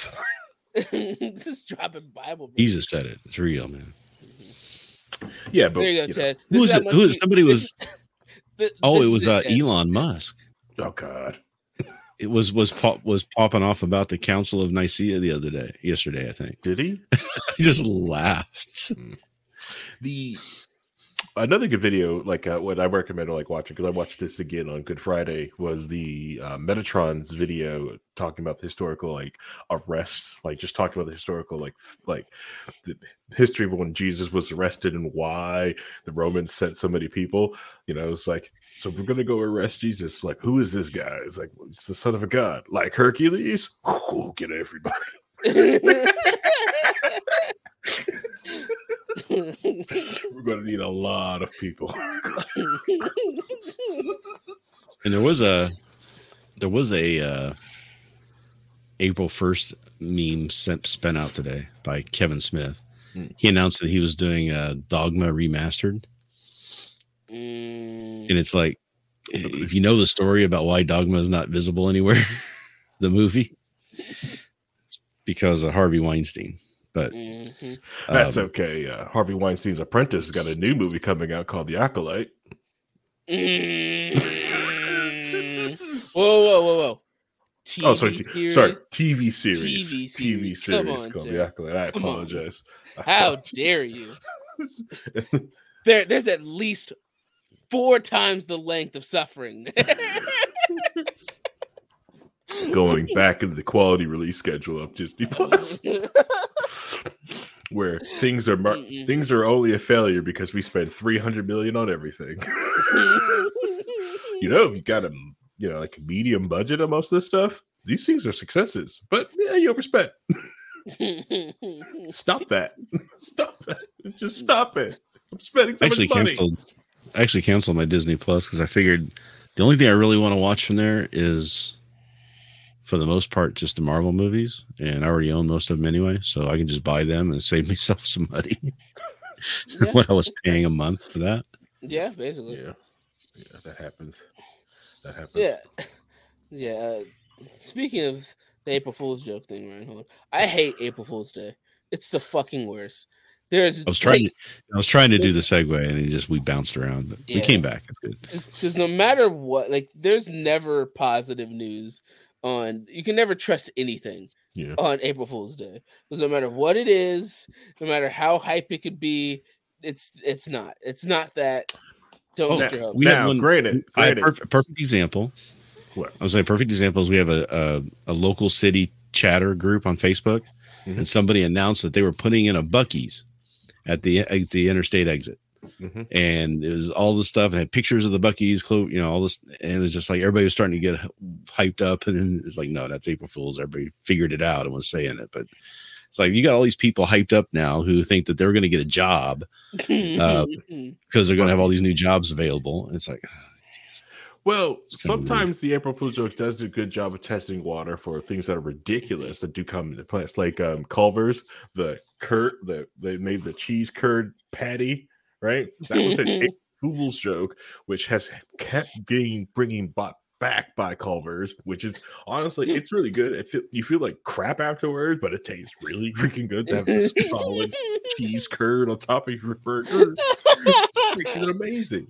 Just dropping Bible verse. Jesus said it. It's real, man. Yeah, but there you go, Ted. Who was it? Somebody was. It was Elon Musk. Oh God. It was popping off about the Council of Nicaea yesterday, I think. Did he? He just laughed. Another good video, like what I recommend watching, because I watched this again on Good Friday, was the Metatron's video talking about the historical arrests, just talking about the historical like the history of when Jesus was arrested and why the Romans sent so many people. It's like, so we're gonna go arrest Jesus. Like, who is this guy? It's like, well, it's the son of a god, like Hercules. Get everybody. We're going to need a lot of people. And there was a April 1st meme spent out today by Kevin Smith. He announced that he was doing a Dogma remastered. And it's like, if you know the story about why Dogma is not visible anywhere, the movie, it's because of Harvey Weinstein. But that's okay. Harvey Weinstein's apprentice has got a new movie coming out called The Acolyte. Whoa. TV series called The Acolyte. I apologize. How dare you? There's at least 4 times the length of suffering. Going back into the quality release schedule of Disney Plus, where things are only a failure because we spent $300 million on everything. You got a like a medium budget on most of this stuff. These things are successes, but yeah, you overspent. Stop that! Just stop it! I'm spending so much money. I actually canceled my Disney Plus because I figured the only thing I really want to watch from there is, for the most part, just the Marvel movies, and I already own most of them anyway, so I can just buy them and save myself some money. When I was paying a month for that. Yeah, basically. Yeah, that happens. Yeah. Speaking of the April Fool's joke thing, Ryan, hold on. I hate April Fool's Day. It's the fucking worst. I was trying to do the segue, and we bounced around, but we came back. It's good. Because no matter what, there's never positive news on. You can never trust anything on April Fool's Day. Because no matter what it is, no matter how hype it could be, it's not. It's not that. Don't get your hopes. Granted. Perfect example. What? I was saying, perfect example is we have a local city chatter group on Facebook, and somebody announced that they were putting in a Buc-ee's at the interstate exit, and it was all this stuff and had pictures of the Buc-ee's, all this, and it was just like everybody was starting to get hyped up, and then it's like, no, that's April Fool's. Everybody figured it out and was saying it, but it's like you got all these people hyped up now who think that they're going to get a job because they're going to have all these new jobs available. And it's like, well, sometimes the April Fool's joke does do a good job of testing water for things that are ridiculous that do come into place, like Culver's, they made the cheese curd patty, right? That was an April Fool's joke, which has kept bringing back by Culver's, which is honestly, it's really good. You feel like crap afterwards, but it tastes really freaking good to have this solid cheese curd on top of your burger. It's amazing.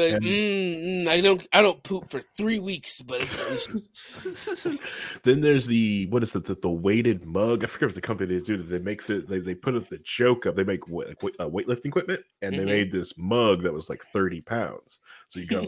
I don't poop for 3 weeks, but it's delicious. Then there's the weighted mug. I forget what the company they do. They make they put up the joke of they make weightlifting equipment, and they made this mug that was like 30 pounds. So you got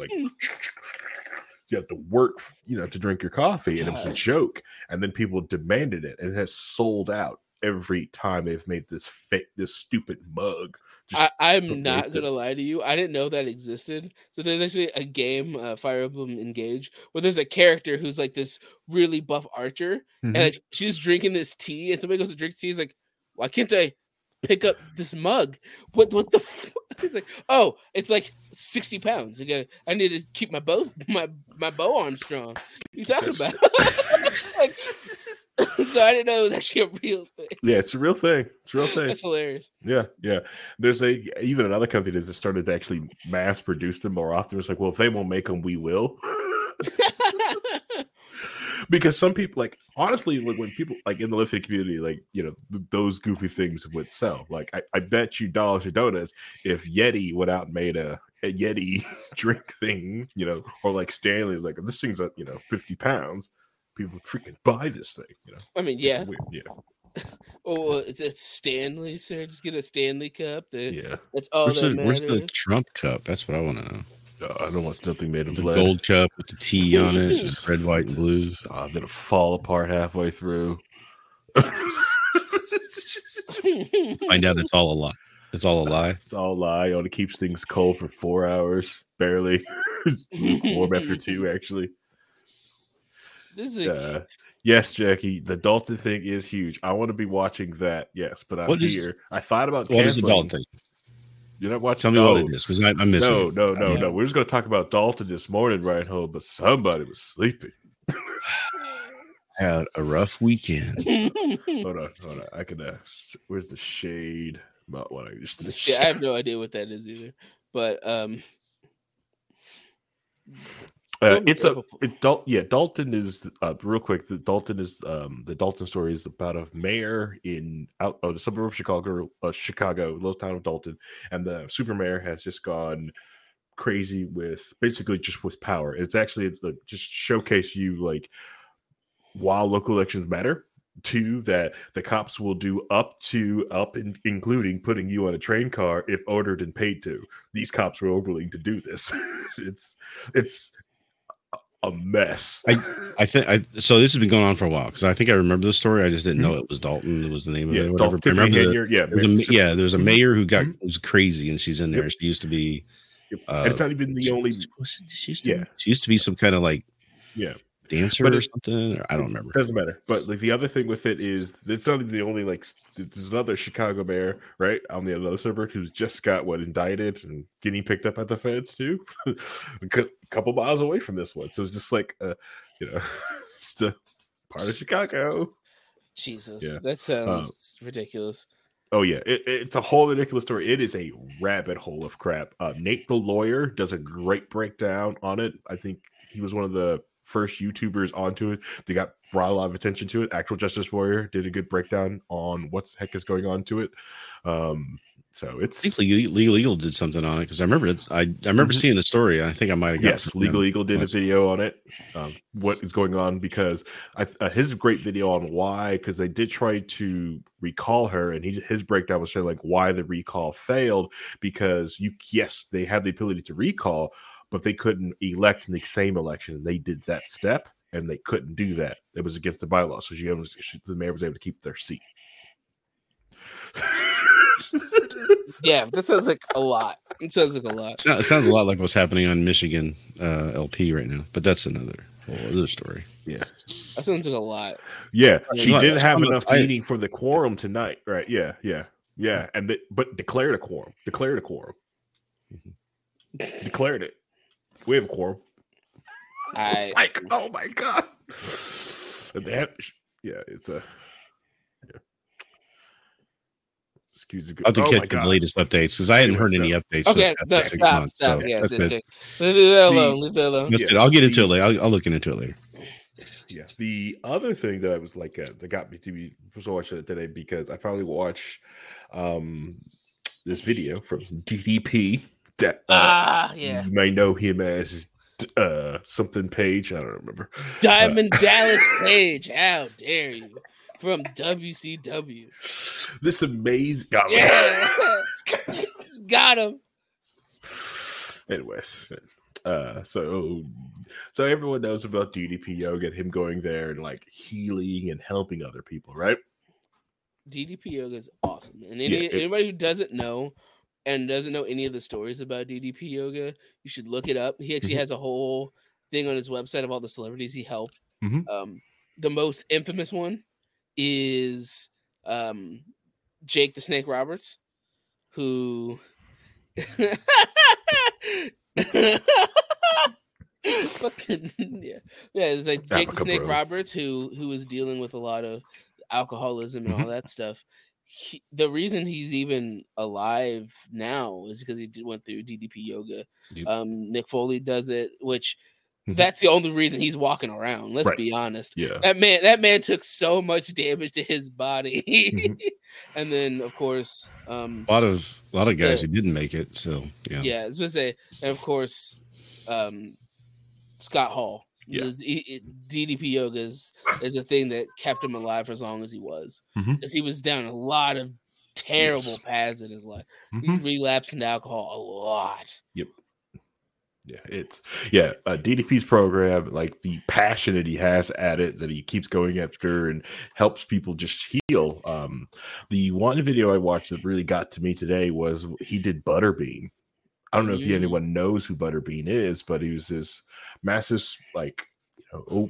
you have to work, to drink your coffee, and it was a joke. And then people demanded it, and it has sold out every time they've made this stupid mug. I'm not gonna lie to you. I didn't know that existed. So there's actually a game, Fire Emblem Engage, where there's a character who's like this really buff archer, and she's drinking this tea, and somebody goes to drink tea. He's like, "Why can't I pick up this mug? What the fuck?" It's like, oh, it's like 60 pounds. I need to keep my bow arm strong. What are you talking about? So I didn't know it was actually a real thing. Yeah, it's a real thing. That's hilarious. Yeah. There's even another company that started to actually mass produce them more often. It's like, well, if they won't make them, we will. Because some people, honestly, when people in the lifting community, those goofy things would sell. I bet you dollars to donuts if Yeti went out and made a Yeti drink thing, or like Stanley's, this thing's at 50 pounds. People would freaking buy this thing, I mean, yeah. Yeah. Oh, it's Stanley, sir. Just get a Stanley cup. That's all where's that matters. Where's the Trump cup? That's what I want to know. I don't want nothing made of the lead. Gold cup with the T on it, just red, white, and blue. I'm gonna fall apart halfway through. Find out it's all a lie. It's all a lie. It's all a lie. It only keeps things cold for 4 hours, barely. Warm after 2, actually. This is Yes, Jackie, the Dalton thing is huge. I want to be watching that. Yes, but I thought about what is the Dalton thing? You're not watching. Tell me what it is, because I'm missing. No. We're just going to talk about Dalton this morning right home, but somebody was sleeping. Had a rough weekend. Hold on. I can. Where's the shade? About what I just. I have no idea what that is either. But Dalton is real quick. The Dalton story is about a mayor in the suburb of Chicago, little town of Dalton, and the super mayor has just gone crazy with power. It's actually just showcase you like while local elections matter. Too, that the cops will do including putting you on a train car if ordered and paid to. These cops were willing to do this. it's a mess. I think so. This has been going on for a while because I think I remember the story. I just didn't know it was Dalton. It was the name of it. Whatever. I remember there's a mayor who was crazy, and she's in there. She used to be. It's not even the only. She used to be some kind of like dancer or something. Or I don't remember. Doesn't matter. But like the other thing with it is it's not even the only like. There's another Chicago mayor right on the other suburb who's just got indicted and getting picked up at the feds too, a couple miles away from this one. So it's just like just a part of Chicago. Jesus, that sounds ridiculous. Oh yeah, it's a whole ridiculous story. It is a rabbit hole of crap. Nate the lawyer does a great breakdown on it. I think he was one of the first YouTubers onto it. They brought a lot of attention to it. Actual Justice Warrior did a good breakdown on what the heck is going on to it. So it's. I think Legal Eagle did something on it because I remember I remember seeing the story. I think I might have. Yes, Legal Eagle did a video on it. What is going on? Because his great video on why, because they did try to recall her, and his breakdown was saying like why the recall failed because they had the ability to recall, but they couldn't elect in the same election. And they did that step, and they couldn't do that. It was against the bylaws. So the mayor was able to keep their seat. Yeah, that sounds like a lot. It sounds like a lot. It sounds a lot like what's happening on Michigan LP right now, but that's another whole other story. Yeah, that sounds like a lot. Yeah, she didn't have enough meeting for the quorum tonight, right? Yeah, and but declared a quorum. Declared it. We have a quorum. It's like, oh my god! And they have, it's a. Excuse me. I'll have to catch the latest updates because I hadn't heard any updates. Okay, stop. Yeah, that's good. Leave it alone. That's good. I'll get into it later. I'll look into it later. Yeah. The other thing that I was like, that got me to be watching it today because I finally watched this video from DDP. You may know him as something Page. I don't remember. Diamond Dallas Page. How dare you? From WCW. This amazing. Got him. Anyways, so everyone knows about DDP Yoga and him going there and like healing and helping other people, right? DDP Yoga is awesome. And anybody who doesn't know and doesn't know any of the stories about DDP Yoga, you should look it up. He actually has a whole thing on his website of all the celebrities he helped. The most infamous one is Jake the Snake Roberts, who it's like Jake the Snake Roberts who was dealing with a lot of alcoholism and all that stuff. The reason he's even alive now is because he went through DDP Yoga. Nick Foley does it, which that's the only reason he's walking around. Let's be honest. Yeah, that man took so much damage to his body, and then of course, a lot of guys who didn't make it. So I was gonna say, and of course, Scott Hall. DDP Yoga is a thing that kept him alive for as long as he was, because he was down a lot of terrible paths in his life. He relapsed into alcohol a lot. Yep. Yeah, DDP's program, like the passion that he has at it, that he keeps going after and helps people just heal. The one video I watched that really got to me today was he did Butterbean. I don't know if anyone knows who Butterbean is, but he was this massive,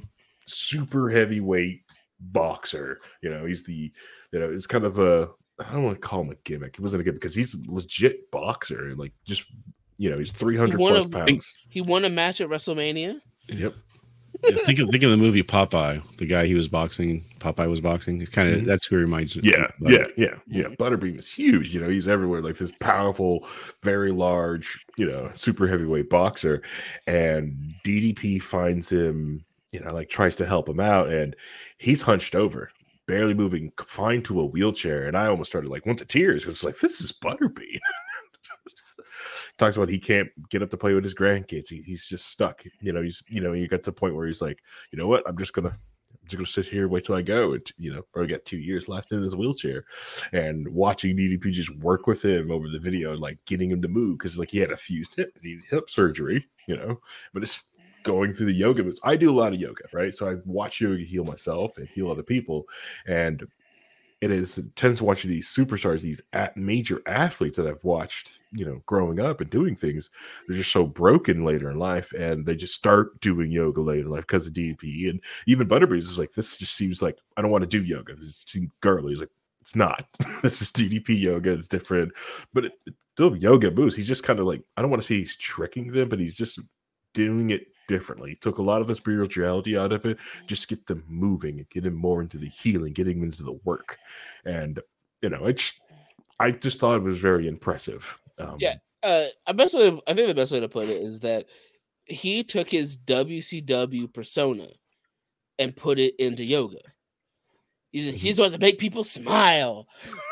super heavyweight boxer. He's it's kind of a, I don't want to call him a gimmick. He wasn't a gimmick because he's a legit boxer and like just he's 300 plus pounds. He won a match at WrestleMania. Yep. Yeah, think of the movie Popeye. The guy he was boxing, Popeye was boxing. It's kind of that's who he reminds me. Yeah. Butterbean is huge. He's everywhere. Like this powerful, very large, super heavyweight boxer. And DDP finds him, like tries to help him out, and he's hunched over, barely moving, confined to a wheelchair. And I almost started like went to tears because it's like, this is Butterbean. Talks about he can't get up to play with his grandkids. He's just stuck. You got to the point where he's like, you know what? I'm just gonna sit here and wait till I go. And or got 2 years left in this wheelchair. And watching DDP just work with him over the video and like getting him to move because like he had a fused hip, needed hip surgery. But it's going through the yoga boots. I do a lot of yoga, right? So I've watched yoga heal myself and heal other people, and it tends to watch these superstars, these major athletes that I've watched, growing up and doing things. They're just so broken later in life, and they just start doing yoga later in life because of DDP. And even Butterbeans is like, this just seems like I don't want to do yoga. It seems girly. He's like, it's not. This is DDP yoga. It's different, but it's still yoga moves. He's just kind of like, I don't want to say he's tricking them, but he's just doing it differently. He took a lot of the spirituality out of it, just get them moving and get him more into the healing, getting him into the work. And I just thought it was very impressive. I think the best way to put it is that he took his WCW persona and put it into yoga. He's supposed to make people smile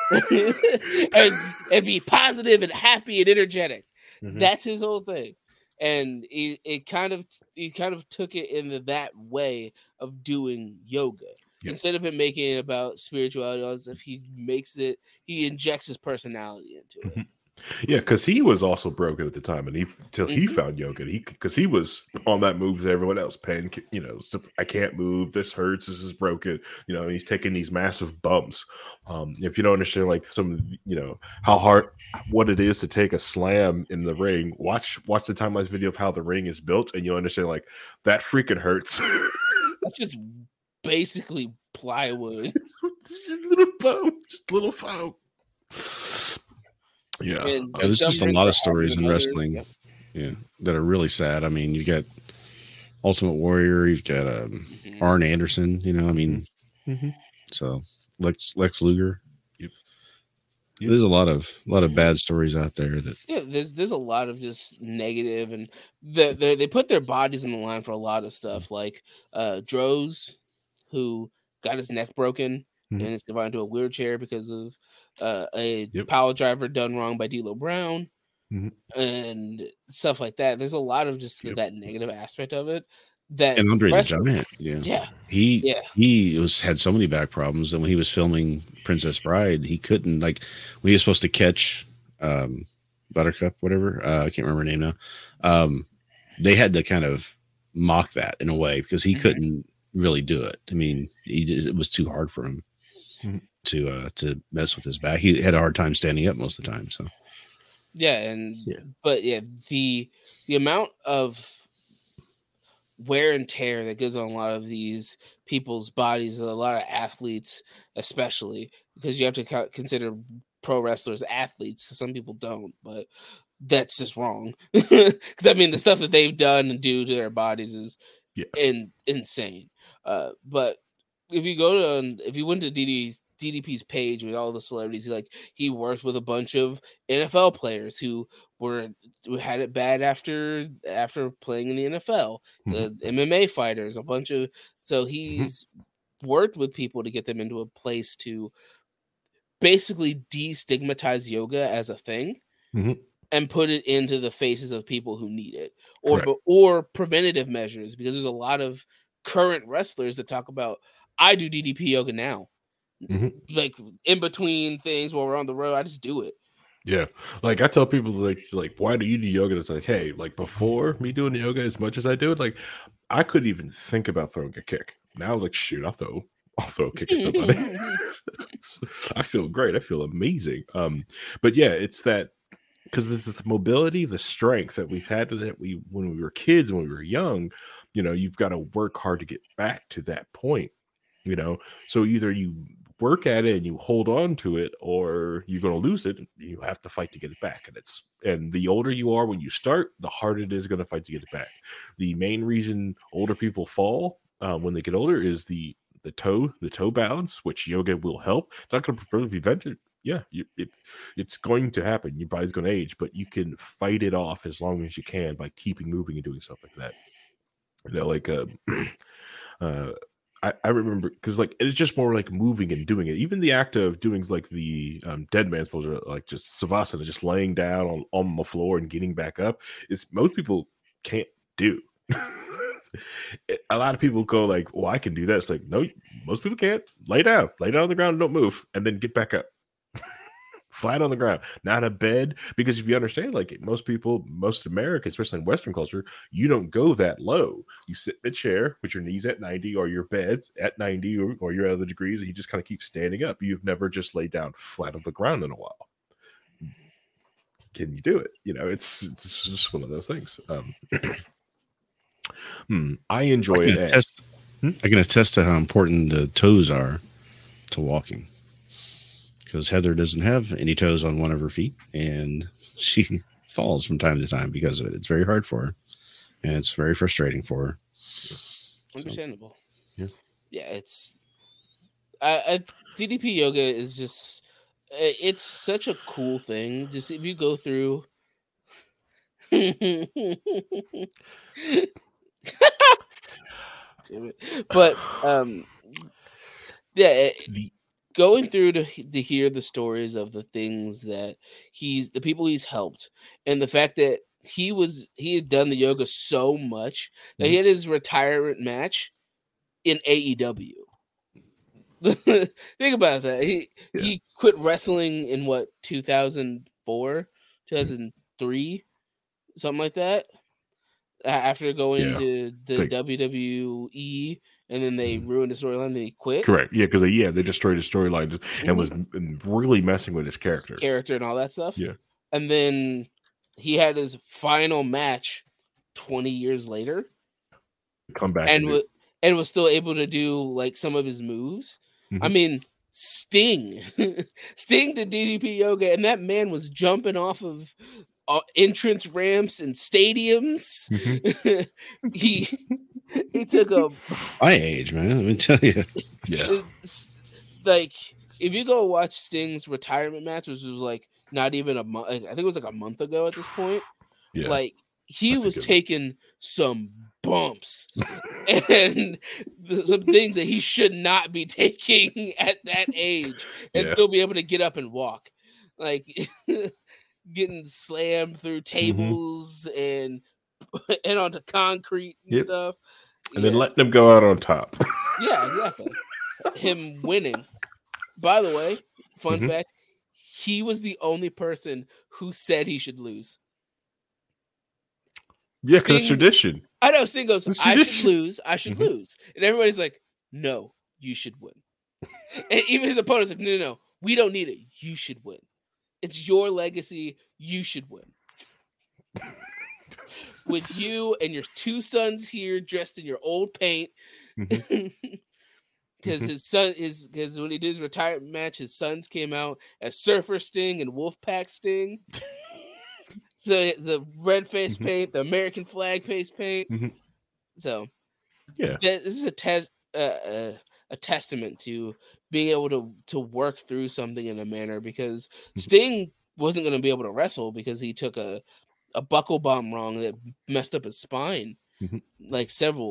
and be positive and happy and energetic. Mm-hmm. That's his whole thing. And he kind of took it into that way of doing yoga. Yep. Instead of it making it about spirituality, as if he injects his personality into it. Mm-hmm. Yeah, because he was also broken at the time, and he found yoga. Because he was on that move as everyone else. Pain, I can't move. This hurts. This is broken. And he's taking these massive bumps. If you don't understand, like how hard, what it is to take a slam in the ring, watch the time-lapse video of how the ring is built, and you'll understand like that freaking hurts. That's just basically plywood. Just little foam. Yeah, there's just a lot of stories in wrestling, that are really sad. I mean, you got Ultimate Warrior, you've got Arn Anderson. So Lex Luger. Yep. There's a lot of bad stories out there. There's a lot of just negative, and they put their bodies on the line for a lot of stuff, like Droz, who got his neck broken and is confined to a wheelchair because of a power driver done wrong by D'Lo Brown and stuff like that. There's a lot of just that negative aspect of it. And Andre the Giant, he had so many back problems, and when he was filming Princess Bride, he couldn't, like, when he was supposed to catch Buttercup, whatever, I can't remember her name now. They had to kind of mock that in a way because he couldn't really do it. I mean, it was too hard for him to mess with his back. He had a hard time standing up most of the time. So the amount of wear and tear that goes on a lot of these people's bodies, a lot of athletes, especially because you have to consider pro wrestlers athletes. Some people don't, but that's just wrong. Because I mean, the stuff that they've done and do to their bodies is insane. But if you went to DDP's page with all the celebrities, he worked with a bunch of NFL players who had it bad after playing in the NFL, MMA fighters, a bunch of, so he's worked with people to get them into a place to basically destigmatize yoga as a thing and put it into the faces of people who need it, or preventative measures, because there's a lot of current wrestlers that talk about, I do DDP yoga now. Like in between things while we're on the road, I just do it. Yeah, like I tell people, like why do you do yoga? It's like, hey, like before me doing yoga, as much as I do it, like I couldn't even think about throwing a kick. Now, like, shoot, I'll throw a kick at somebody. I feel great. I feel amazing. But yeah, it's that, because this is the mobility, the strength that we've had when we were kids and when we were young. you've got to work hard to get back to that point. So either you work at it and you hold on to it, or you're going to lose it. You have to fight to get it back. And the older you are when you start, the harder it is going to fight to get it back. The main reason older people fall when they get older is the toe balance, which yoga will help. It's not going to prevent it. Yeah, it's going to happen. Your body's going to age, but you can fight it off as long as you can by keeping moving and doing stuff like that. I remember, because like it's just more like moving and doing it. Even the act of doing like the dead man's pose, or like just savasana, just laying down on the floor and getting back up, is most people can't do. A lot of people go like, well, I can do that. It's like, no, most people can't. Lay down on the ground and don't move, and then get back up. Flat on the ground, not a bed. Because if you understand, like most Americans, especially in Western culture, you don't go that low. You sit in a chair with your knees at 90, or your bed at 90, or your other degrees, and you just kind of keep standing up. You've never just laid down flat on the ground in a while. Can you do it? It's just one of those things. I enjoy it. I can attest to how important the toes are to walking. Because Heather doesn't have any toes on one of her feet, and she falls from time to time because of it. It's very hard for her, and it's very frustrating for her. Understandable. So, yeah. It's DDP yoga is just, it's such a cool thing. Just if you go through. But going through to hear the stories of the things that the people he's helped, and the fact that he had done the yoga so much that he had his retirement match in AEW. Think about that. He quit wrestling in 2004, 2003, something like that. After going to the WWE, and then they ruined the storyline and he quit. Correct. Yeah, because they destroyed his storyline and was really messing with his character and all that stuff. Yeah. And then he had his final match 20 years later. Come back and was still able to do like some of his moves. I mean, Sting did DDP yoga, and that man was jumping off of entrance ramps and stadiums. He took a my age, man. Let me tell you. Like if you go watch Sting's retirement match, which was like not even a month, I think it was like a month ago at this point. Yeah, like he was taking some bumps and some things that he should not be taking at that age, and still be able to get up and walk. Like getting slammed through tables and onto concrete and stuff. And then letting him go out on top. Yeah, exactly. Him winning. By the way, fun fact, he was the only person who said he should lose. Yeah, because it's tradition. I know. Sting goes, I should lose. And everybody's like, no, you should win. And even his opponent's like, no, we don't need it. You should win. It's your legacy. You should win. With you and your two sons here dressed in your old paint. Because his son because when he did his retirement match, his sons came out as Surfer Sting and Wolfpack Sting. So the red face paint, the American flag face paint. So this is a testament to being able to work through something in a manner, because Sting wasn't going to be able to wrestle because he took a buckle bomb wrong that messed up his spine like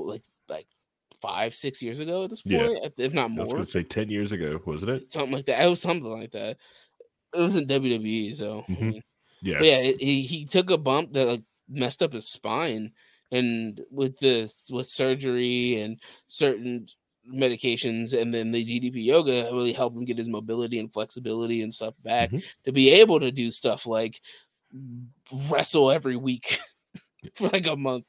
5-6 years ago at this point, if not more. I was going to say 10 years ago, wasn't it? Something like that. It was something like that. It was in WWE, so I mean, he took a bump that like messed up his spine, and with surgery and certain medications, and then the DDP yoga really helped him get his mobility and flexibility and stuff back to be able to do stuff like wrestle every week for like a month.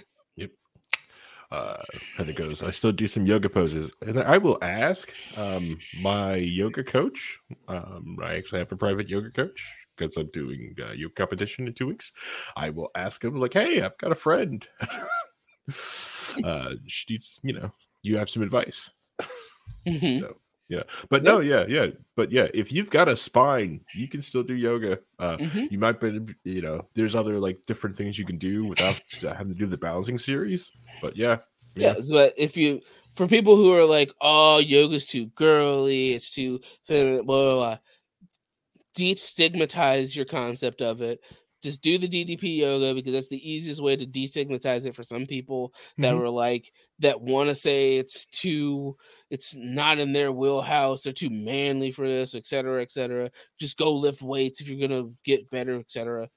And it goes, I still do some yoga poses, and I will ask my yoga coach. I actually have a private yoga coach because I'm doing yoga competition in 2 weeks. I will ask him like, hey, I've got a friend She needs, you have some advice. Mm-hmm. So yeah, but no, yeah, but yeah, if you've got a spine, you can still do yoga. You might be, there's other like different things you can do without having to do the balancing series. But yeah. But for people who are like, oh, yoga's too girly, it's too blah, blah, blah, destigmatize your concept of it. Just do the DDP yoga because that's the easiest way to destigmatize it for some people that were like, that want to say it's not in their wheelhouse, they're too manly for this, etc., etc. Just go lift weights if you're gonna get better, etc.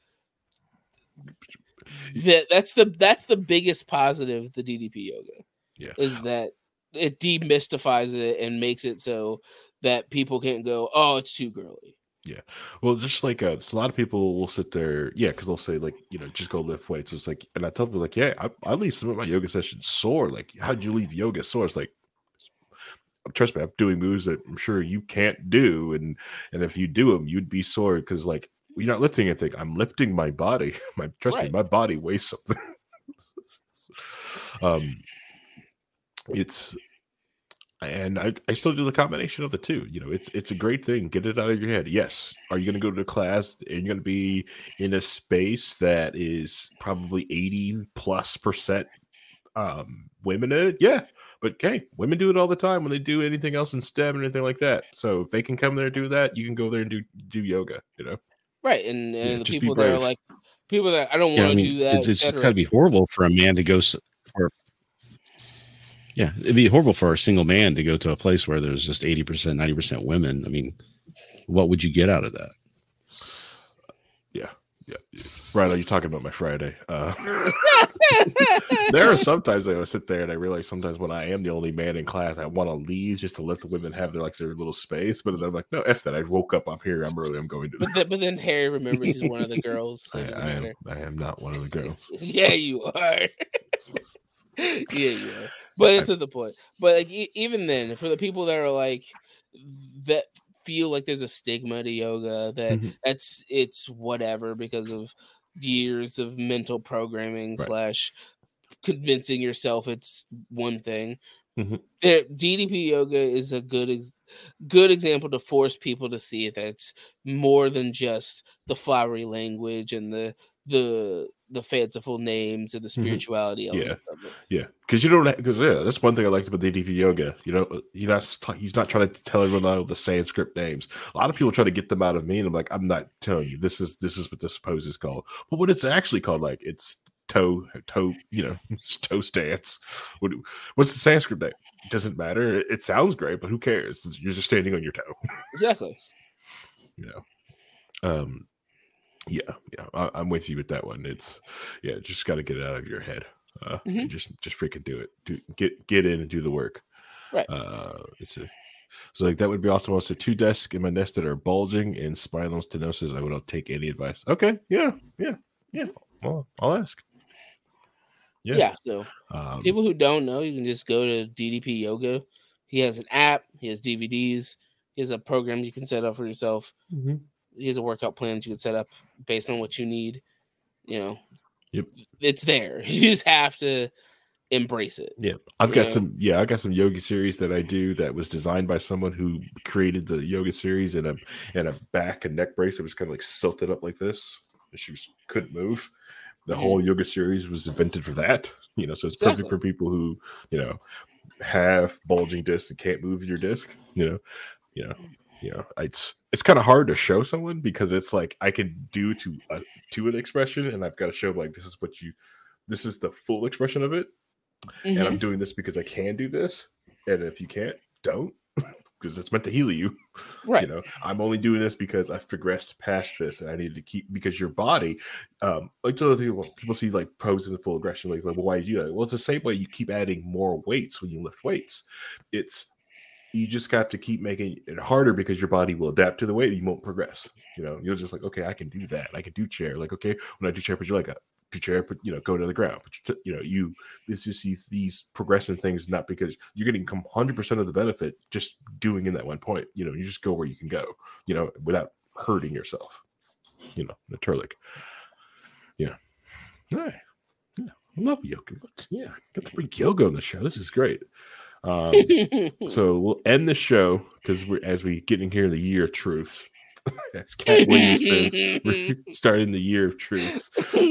That's the biggest positive of the DDP yoga. Is that it demystifies it and makes it so that people can't go, oh, it's too girly. Yeah, well, just like a lot of people will sit there, because they'll say like, just go lift weights. It's like, and I tell people like, I leave some of my yoga sessions sore. Like, how'd you leave yoga sore? It's like, trust me, I'm doing moves that I'm sure you can't do, and if you do them, you'd be sore because like you're not lifting anything. I'm lifting my body. Trust me, my body weighs something. And I still do the combination of the two. It's a great thing. Get it out of your head. Yes. Are you going to go to the class and you're going to be in a space that is probably 80+% women in it? Yeah. But hey, women do it all the time when they do anything else in STEM and anything like that. So if they can come there and do that, you can go there and do yoga, Right. And the people that are like, people that I don't want to do that. It's got to be horrible for a man to go Yeah, it'd be horrible for a single man to go to a place where there's just 80%, 90% women. I mean, what would you get out of that? Yeah. Right. Are you talking about my Friday? There are sometimes I sit there and I realize sometimes when I am the only man in class, I want to leave just to let the women have their little space. But then I'm like, no, F that. I woke up here. I'm going to. But then Harry remembers he's one of the girls. So I am not one of the girls. Yeah, you are. Yeah, you are. But it's to the point. But like, even then, for the people that are like that feel like there's a stigma to yoga, that it's whatever because of years of mental programming / convincing yourself it's one thing. DDP yoga is a good example to force people to see that it's more than just the flowery language and the fanciful names and the spirituality elements of it. Yeah, because that's one thing I liked about DDP yoga. He's not trying to tell everyone all the Sanskrit names. A lot of people try to get them out of me, and I'm like, I'm not telling you. This is what this pose is called. But what it's actually called, like it's toe, toe stance. What's the Sanskrit name? It doesn't matter. It sounds great, but who cares? You're just standing on your toe. Exactly. Yeah, I'm with you with that one. It's just got to get it out of your head. Just freaking do it. Get in and do the work. Right. So like that would be awesome. Also, 2 desks in my nest that are bulging and spinal stenosis. I would not take any advice. Okay. Yeah. Well, I'll ask. Yeah. So people who don't know, you can just go to DDP Yoga. He has an app. He has DVDs. He has a program you can set up for yourself. He has a workout plan that you can set up based on what you need. It's there. You just have to embrace it. Yeah, I've got some yoga series that I do that was designed by someone who created the yoga series in a back and neck brace. It was kind of like silted up like this. She couldn't move. The whole yoga series was invented for that. So it's perfect for people who have bulging discs and can't move your disc. It's kind of hard to show someone because it's like I can do to an expression, and I've got to show like this is the full expression of it, and I'm doing this because I can do this, and if you can't, don't, because it's meant to heal you, right? I'm only doing this because I've progressed past this, and I need to keep, because your body, like so people see like poses in full aggression, like well, why do you do that? Well, it's the same way you keep adding more weights when you lift weights. You just got to keep making it harder because your body will adapt to the weight. You won't progress. You're just like, okay, I can do that. I can do chair. Like, okay, when I do chair, put your leg up. Do chair, put, go to the ground. But it's just these progressive things, not because you're getting 100% of the benefit just doing in that one point. You just go where you can go, without hurting yourself. The Turlic. Yeah. All right. Yeah. I love Yoga. Yeah, got to bring Yoga on the show. This is great. So we'll end the show because as we get in here in the year of truth. As Cat Williams says, we're starting the year of truth.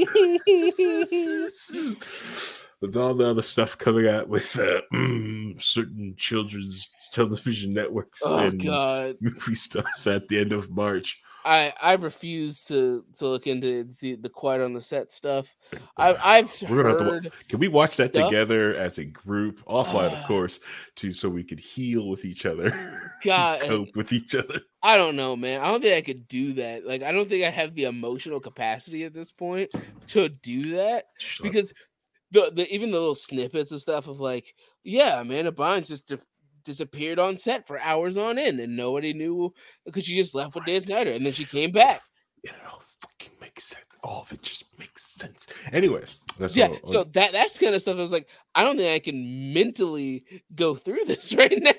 With all the other stuff coming out with certain children's television networks and movie stars at the end of March. I refuse to look into the Quiet on the Set stuff. I've heard. Can we watch that together as a group, offline, of course, so we could heal with each other, cope with each other? I don't know, man. I don't think I could do that. Like, I don't think I have the emotional capacity at this point to do that because the even the little snippets and stuff of like, yeah, Amanda Bynes just disappeared on set for hours on end and nobody knew because she just left with Dan Snyder and then she came back. It all fucking makes sense. All of it just makes sense. Anyways, that's that's kind of stuff. I was like, I don't think I can mentally go through this right now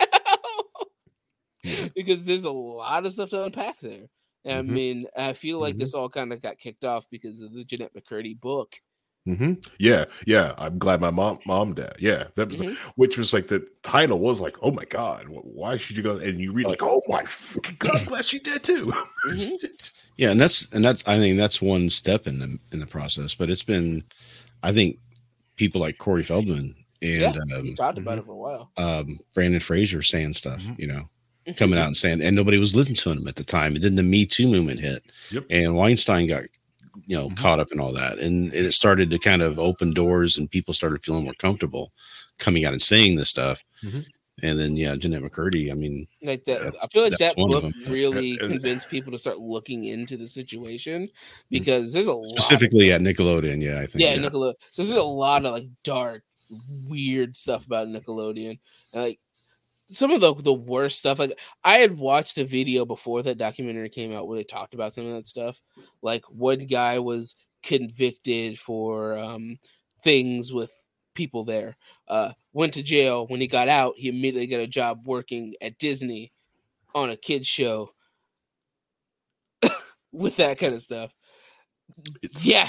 because there's a lot of stuff to unpack there. And I mean, I feel like this all kind of got kicked off because of the Jennette McCurdy book. Yeah. I'm glad my mom did. Yeah, that was which was like the title was like, oh my god, why should you go? And you read like, oh my fucking god, I'm glad she did too. Yeah, and that's I think that's one step in the process. But it's been, I think, people like Corey Feldman and we talked about it for a while. Brandon Fraser saying stuff, coming out and saying, and nobody was listening to him at the time. And then the Me Too movement hit, and Weinstein got caught up in all that, and it started to kind of open doors, and people started feeling more comfortable coming out and saying this stuff. And then Jennette McCurdy, I mean, like that. I feel like that book really convinced people to start looking into the situation because there's a specifically at Nickelodeon. Yeah, I think. Nickelodeon. There's a lot of like dark, weird stuff about Nickelodeon, and like some of the worst stuff. Like I had watched a video before that documentary came out where they talked about some of that stuff. Like one guy was convicted for things with people there, went to jail. When he got out, he immediately got a job working at Disney on a kids show with that kind of stuff. Yeah.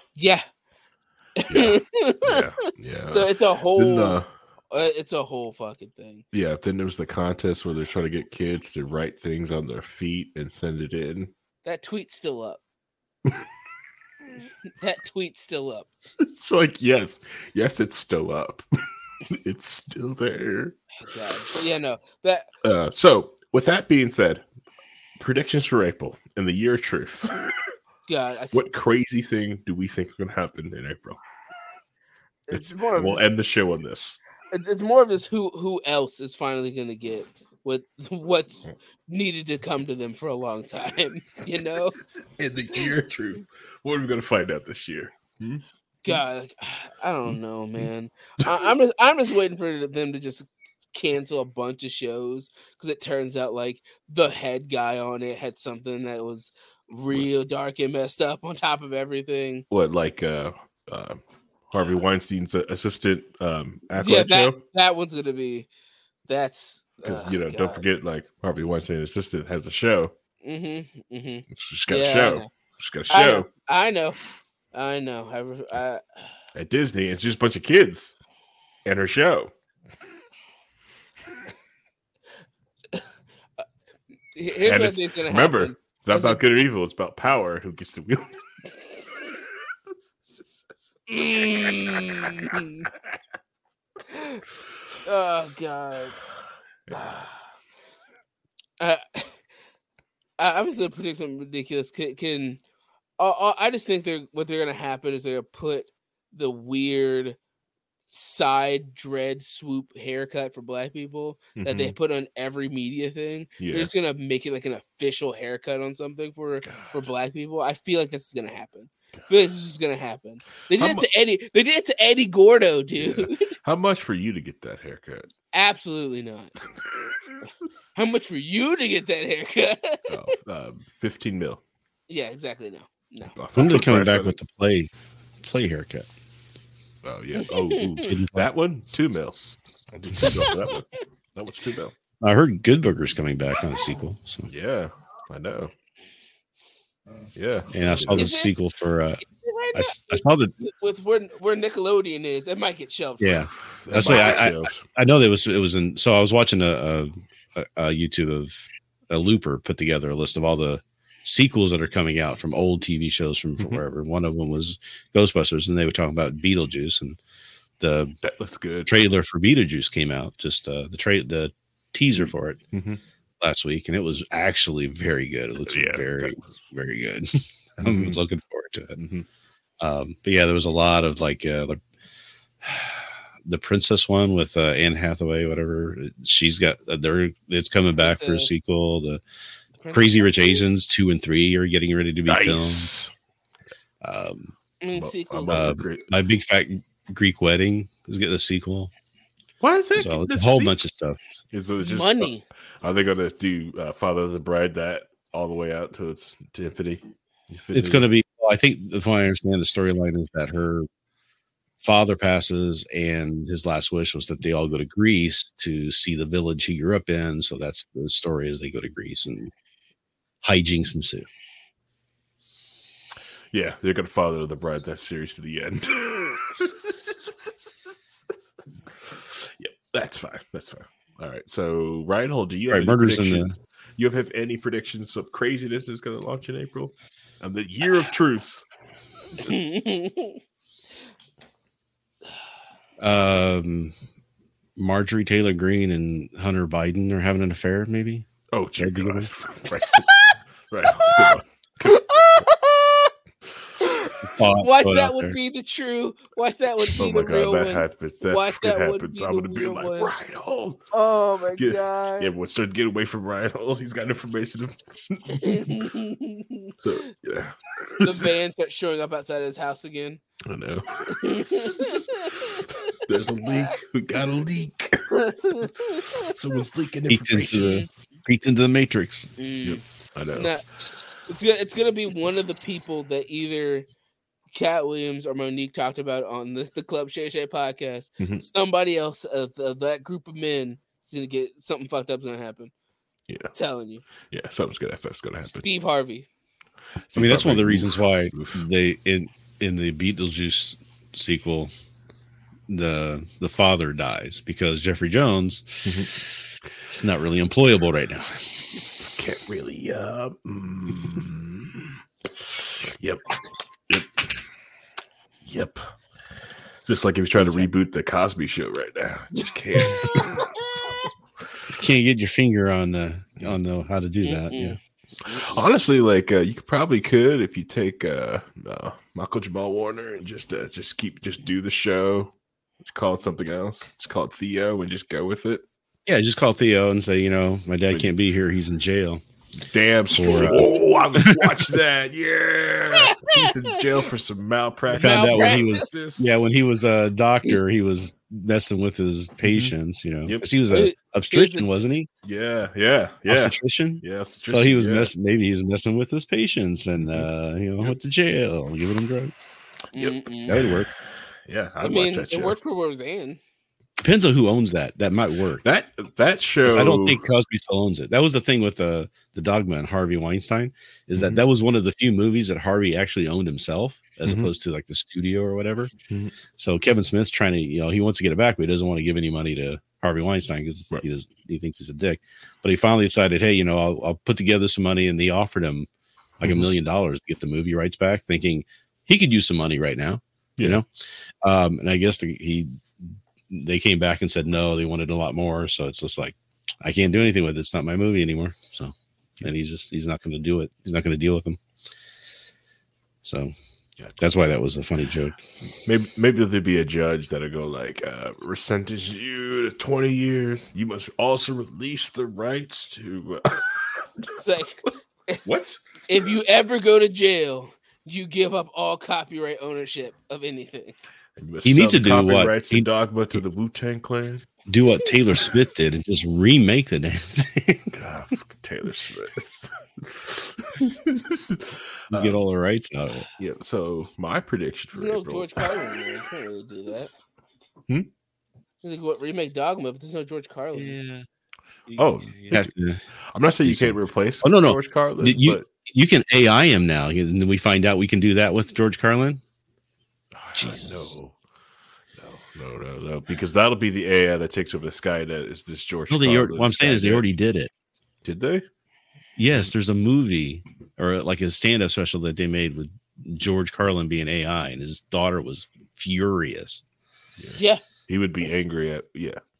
So it's a whole it's a whole fucking thing. Yeah, then there was the contest where they're trying to get kids to write things on their feet and send it in. That tweet's still up. That tweet's still up. It's like, yes, it's still up. It's still there. So with that being said, predictions for April and the year of truth. God, what crazy thing do we think is going to happen in April? We'll end the show on this. It's more of this who else is finally going to get what's needed to come to them for a long time, In the year of truth, what are we going to find out this year? God, I don't know, man. I'm just waiting for them to just cancel a bunch of shows because it turns out like the head guy on it had something that was real dark and messed up on top of everything. What, like Harvey Weinstein's assistant athlete show? That one's gonna be because don't forget, like Harvey Weinstein's assistant has a show. She's got a show. She's got a show. I know. At Disney, it's just a bunch of kids and her show. Here's what I think is gonna happen. Remember, it's not about good or evil. It's about power. Who gets to wield it? Oh God. I was gonna predict something ridiculous. I just think what they're gonna happen is they're gonna put the weird side dread swoop haircut for black people that they put on every media thing. They're just gonna make it like an official haircut on something for black people. I feel like this is gonna happen. I feel like this is gonna happen. They did it to Eddie Gordo, dude. Yeah. How much for you to get that haircut? Absolutely not. How much for you to get that haircut? 15 mil. Yeah, exactly. No. When are they coming back with the play haircut? Oh yeah. That one, 2 mil. I'll do 2 mil for that one. That one's 2 mil. I heard Good Burger's coming back on a sequel. So. Yeah, I know. Yeah. And I saw the sequel for I saw that with where Nickelodeon is, it might get shelved. Yeah, that's why I know that it was in. So I was watching a YouTube of a Looper put together a list of all the sequels that are coming out from old TV shows from wherever. One of them was Ghostbusters, and they were talking about Beetlejuice, and that looks good. Trailer for Beetlejuice came out. Just the teaser for it last week, and it was actually very good. It looks very good. I'm looking forward to it. But yeah, there was a lot of like the princess one with Anne Hathaway, whatever. She's got it's coming back for a sequel. The Crazy Rich Asians 2 and 3 are getting ready to be filmed. My Big Fat Greek Wedding is getting a sequel. Why is that? So a whole bunch of stuff. Is it just money? Are they going to do Father of the Bride that all the way out to infinity? It's going to be. Well, I think, if I understand, the storyline is that her father passes, and his last wish was that they all go to Greece to see the village he grew up in. So that's the story: as they go to Greece and hijinks ensue. Yeah, they're going to Father of the Bride that series to the end. Yep, that's fine. That's fine. All right. So, Reinhold, do you have you have any predictions of craziness is going to launch in April? The year of truths. Marjorie Taylor Greene and Hunter Biden are having an affair, maybe. Oh, right. Right. Watch that would be the true. Watch that would be the real one. Happens. Watch that happens. I'm gonna be like Reinhold. Oh my god! Yeah, we'll start to get away from Reinhold. He's got information. So yeah, the van starts showing up outside his house again. I know. There's a leak. We got a leak. Someone's leaking information. Peeked into the Matrix. Yep, I know. It's gonna be one of the people that either Cat Williams or Monique talked about on the Club Shay Shay podcast. Somebody else of that group of men is gonna get something fucked up. Is gonna happen. Yeah, I'm telling you. Yeah, something's gonna happen. Steve Harvey. I mean, that's one of the reasons why they in the Beetlejuice sequel, the father dies, because Jeffrey Jones is not really employable right now. Can't really. Yep. Just like he was trying to reboot the Cosby Show right now. Just can't. Just can't get your finger on the how to do that. Yeah. Honestly, like you could if you take Michael Jamal Warner and just do the show. Just call it something else. Just call it Theo and just go with it. Yeah, just call Theo and say, my dad can't be here. He's in jail. Damn straight. Oh, I would watch that. Yeah. He's in jail for some malpractice. I found out when he was a doctor, he was messing with his patients, Yep. He was an obstetrician, wasn't he? Yeah. Obstetrician? Yeah. So he was maybe he's messing with his patients and went to jail, giving them drugs. Yep. That would work. Yeah, I'd watch that show. It worked for Roseanne. Depends on who owns that. That might work. That show. I don't think Cosby still owns it. That was the thing with the Dogma and Harvey Weinstein, is that was one of the few movies that Harvey actually owned himself, as opposed to like the studio or whatever. So Kevin Smith's trying to, he wants to get it back, but he doesn't want to give any money to Harvey Weinstein because he thinks he's a dick. But he finally decided, hey, I'll put together some money, and they offered him like $1 million to get the movie rights back, thinking he could use some money right now. And I guess they came back and said no, they wanted a lot more. So it's just like, I can't do anything with it. It's not my movie anymore. So, and he's not going to do it. He's not going to deal with them. So that's why that was a funny joke. Maybe there'd be a judge that'll go like, sentence you to 20 years. You must also release the rights to. It's like, what? If you ever go to jail, you give up all copyright ownership of anything. He needs to do what he Dogma to the Wu-Tang Clan. Do what Taylor Swift did and just remake the damn thing. God, Taylor Swift. You get all the rights out of it. Yeah. So my prediction for April. George Carlin. You can't really do that. Like, remake Dogma, but there's no George Carlin. Yeah. Oh, I'm not saying you can't replace. No. George Carlin. You can AI him now, and we find out we can do that with George Carlin. Jesus. No. Because that'll be the AI that takes over the Skynet. Is this George? No, what I'm saying is they already did it. Did they? Yes, there's a movie or like a stand-up special that they made with George Carlin being AI, and his daughter was furious. Yeah. He would be angry at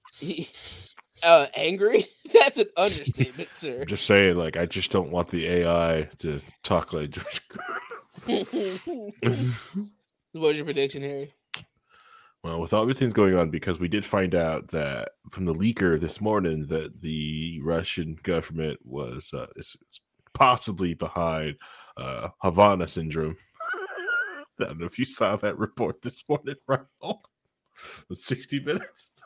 angry? That's an understatement, sir. I'm just saying, like, I just don't want the AI to talk like George Carlin. What was your prediction, Harry? Well, with all everything's going on, because we did find out that from the leaker this morning that the Russian government was is possibly behind Havana syndrome. I don't know if you saw that report this morning, Raul. 60 Minutes.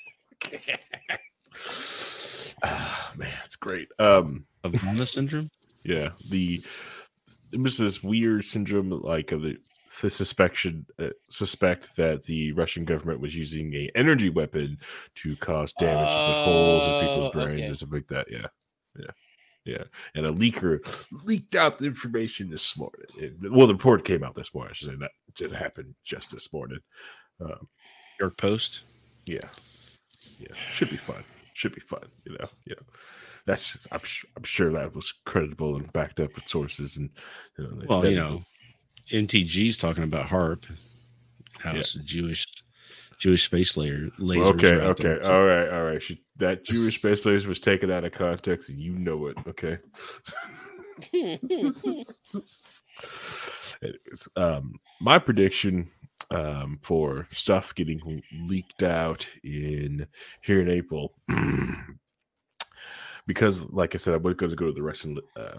Man, it's great. Havana syndrome? Yeah, it was this weird syndrome, like of the suspect that the Russian government was using an energy weapon to cause damage to holes in people's brains and stuff like that. Yeah. And a leaker leaked out the information this morning. The report came out this morning. I should say that it happened just this morning. New York Post. Yeah. Should be fun. You know. That's just, I'm sure that was credible and backed up with sources and MTG's talking about HARP, how it's a Jewish space laser. Okay. All right. That Jewish space laser was taken out of context, and you know it. Okay. Anyways, my prediction for stuff getting leaked out here in April, because, like I said, I was going to go to the Russian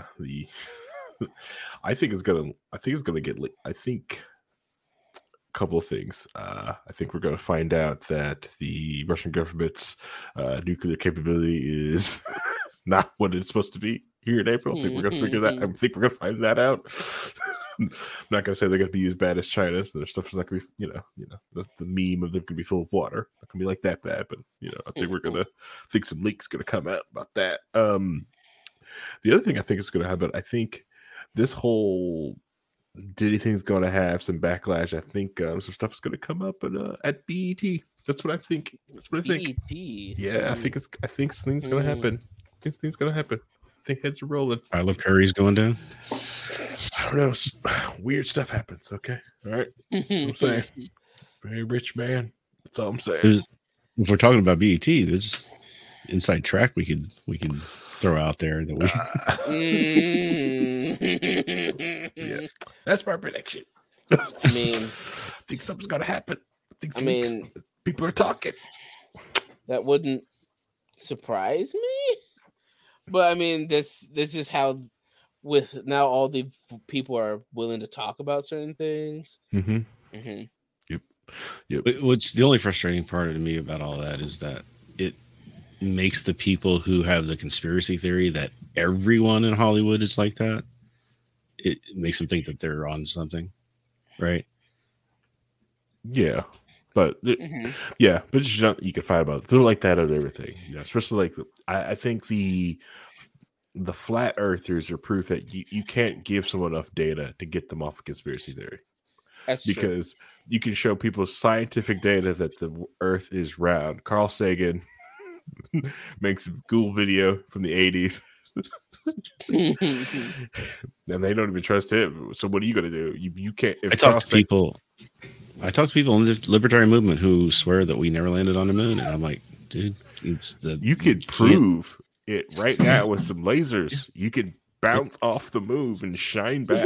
I think it's gonna get leaked. I think a couple of things. I think we're gonna find out that the Russian government's nuclear capability is not what it's supposed to be here in April. I think we're gonna figure that. I think we're gonna find that out. I'm not gonna say they're gonna be as bad as China's. Their stuff is not gonna be, the meme of them gonna be full of water. Not gonna be like that bad, but I think I think some leaks gonna come out about that. The other thing I think is gonna happen, I think this whole Diddy thing's going to have some backlash. I think some stuff is going to come up at BET. That's what I think. BET. Yeah, I think things going to happen. Things going to happen. I think heads are rolling. Tyler Perry's going down. I don't know. Weird stuff happens. Okay. All right. That's what I'm saying. Very rich man. That's all I'm saying. If we're talking about BET, there's inside track we could throw out there that yeah, that's my prediction. I think something's gonna happen. People are talking. That wouldn't surprise me, but this is how, with now all the people are willing to talk about certain things. Yep. What's the only frustrating part to me about all that is that it makes the people who have the conspiracy theory that everyone in Hollywood is like that. It makes them think that they're on something, right? Yeah, but but you can fight about it. They're like that on everything, especially like I think the flat earthers are proof that you can't give someone enough data to get them off a conspiracy theory. That's because true. You can show people scientific data that the earth is round. Carl Sagan makes a cool video from the 80s. And they don't even trust him. So what are you going to do? You can't. I talk to people in the libertarian movement who swear that we never landed on the moon, and I'm like, dude, you could prove it right now with some lasers. You could bounce off the moon and shine back.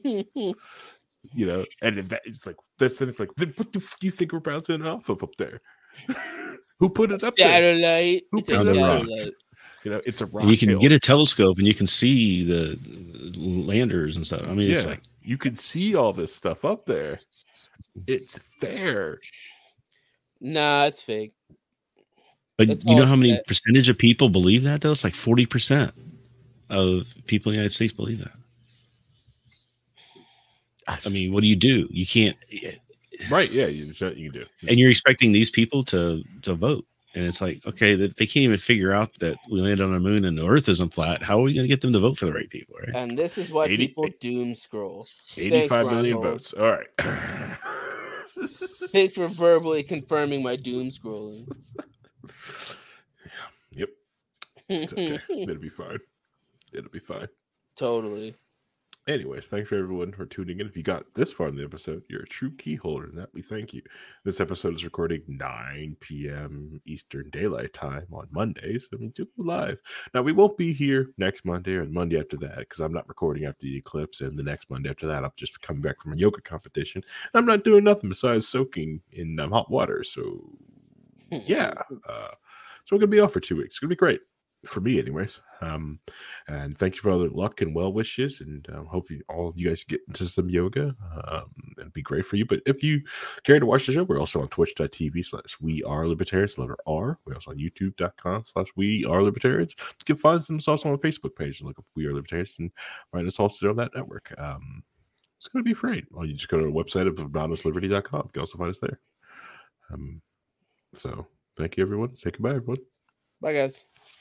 And it's like this, and it's like, what the you think we're bouncing off of up there? Who put it up satellite? There? Who put it up there? It's a rock. You can get a telescope and you can see the landers and stuff. It's like you can see all this stuff up there. It's there. Nah, it's fake. But you know how many percentage of people believe that though? It's like 40% of people in the United States believe that. What do? You can't. Right? Yeah, you can do. And you're expecting these people to vote. And it's like, okay, they can't even figure out that we landed on the moon and the earth isn't flat. How are we going to get them to vote for the right people, right? And this is why people doom scroll. 85 million votes. All right. Pics were verbally confirming my doom scrolling. Yep. It's okay. It'll be fine. It'll be fine. Totally. Anyways, thanks for everyone for tuning in. If you got this far in the episode, you're a true key holder, and that we thank you. This episode is recording 9 p.m. Eastern Daylight Time on Mondays, so we do live. Now, we won't be here next Monday or the Monday after that, because I'm not recording after the eclipse, and the next Monday after that, I'm just coming back from a yoga competition. I'm not doing nothing besides soaking in hot water, so yeah. So we're going to be off for 2 weeks. It's going to be great. For me, anyways. And thank you for all the luck and well wishes, and hope all of you guys get into some yoga. It'd be great for you. But if you care to watch the show, we're also on twitch.tv/wearelibertarians, letter R. We're also on youtube.com/wearelibertarians. You can find us also on the Facebook page and look up We Are Libertarians and find us also on that network. It's going to be great. Or you just go to the website of AboutUsLiberty.com. You can also find us there. So thank you, everyone. Say goodbye, everyone. Bye, guys.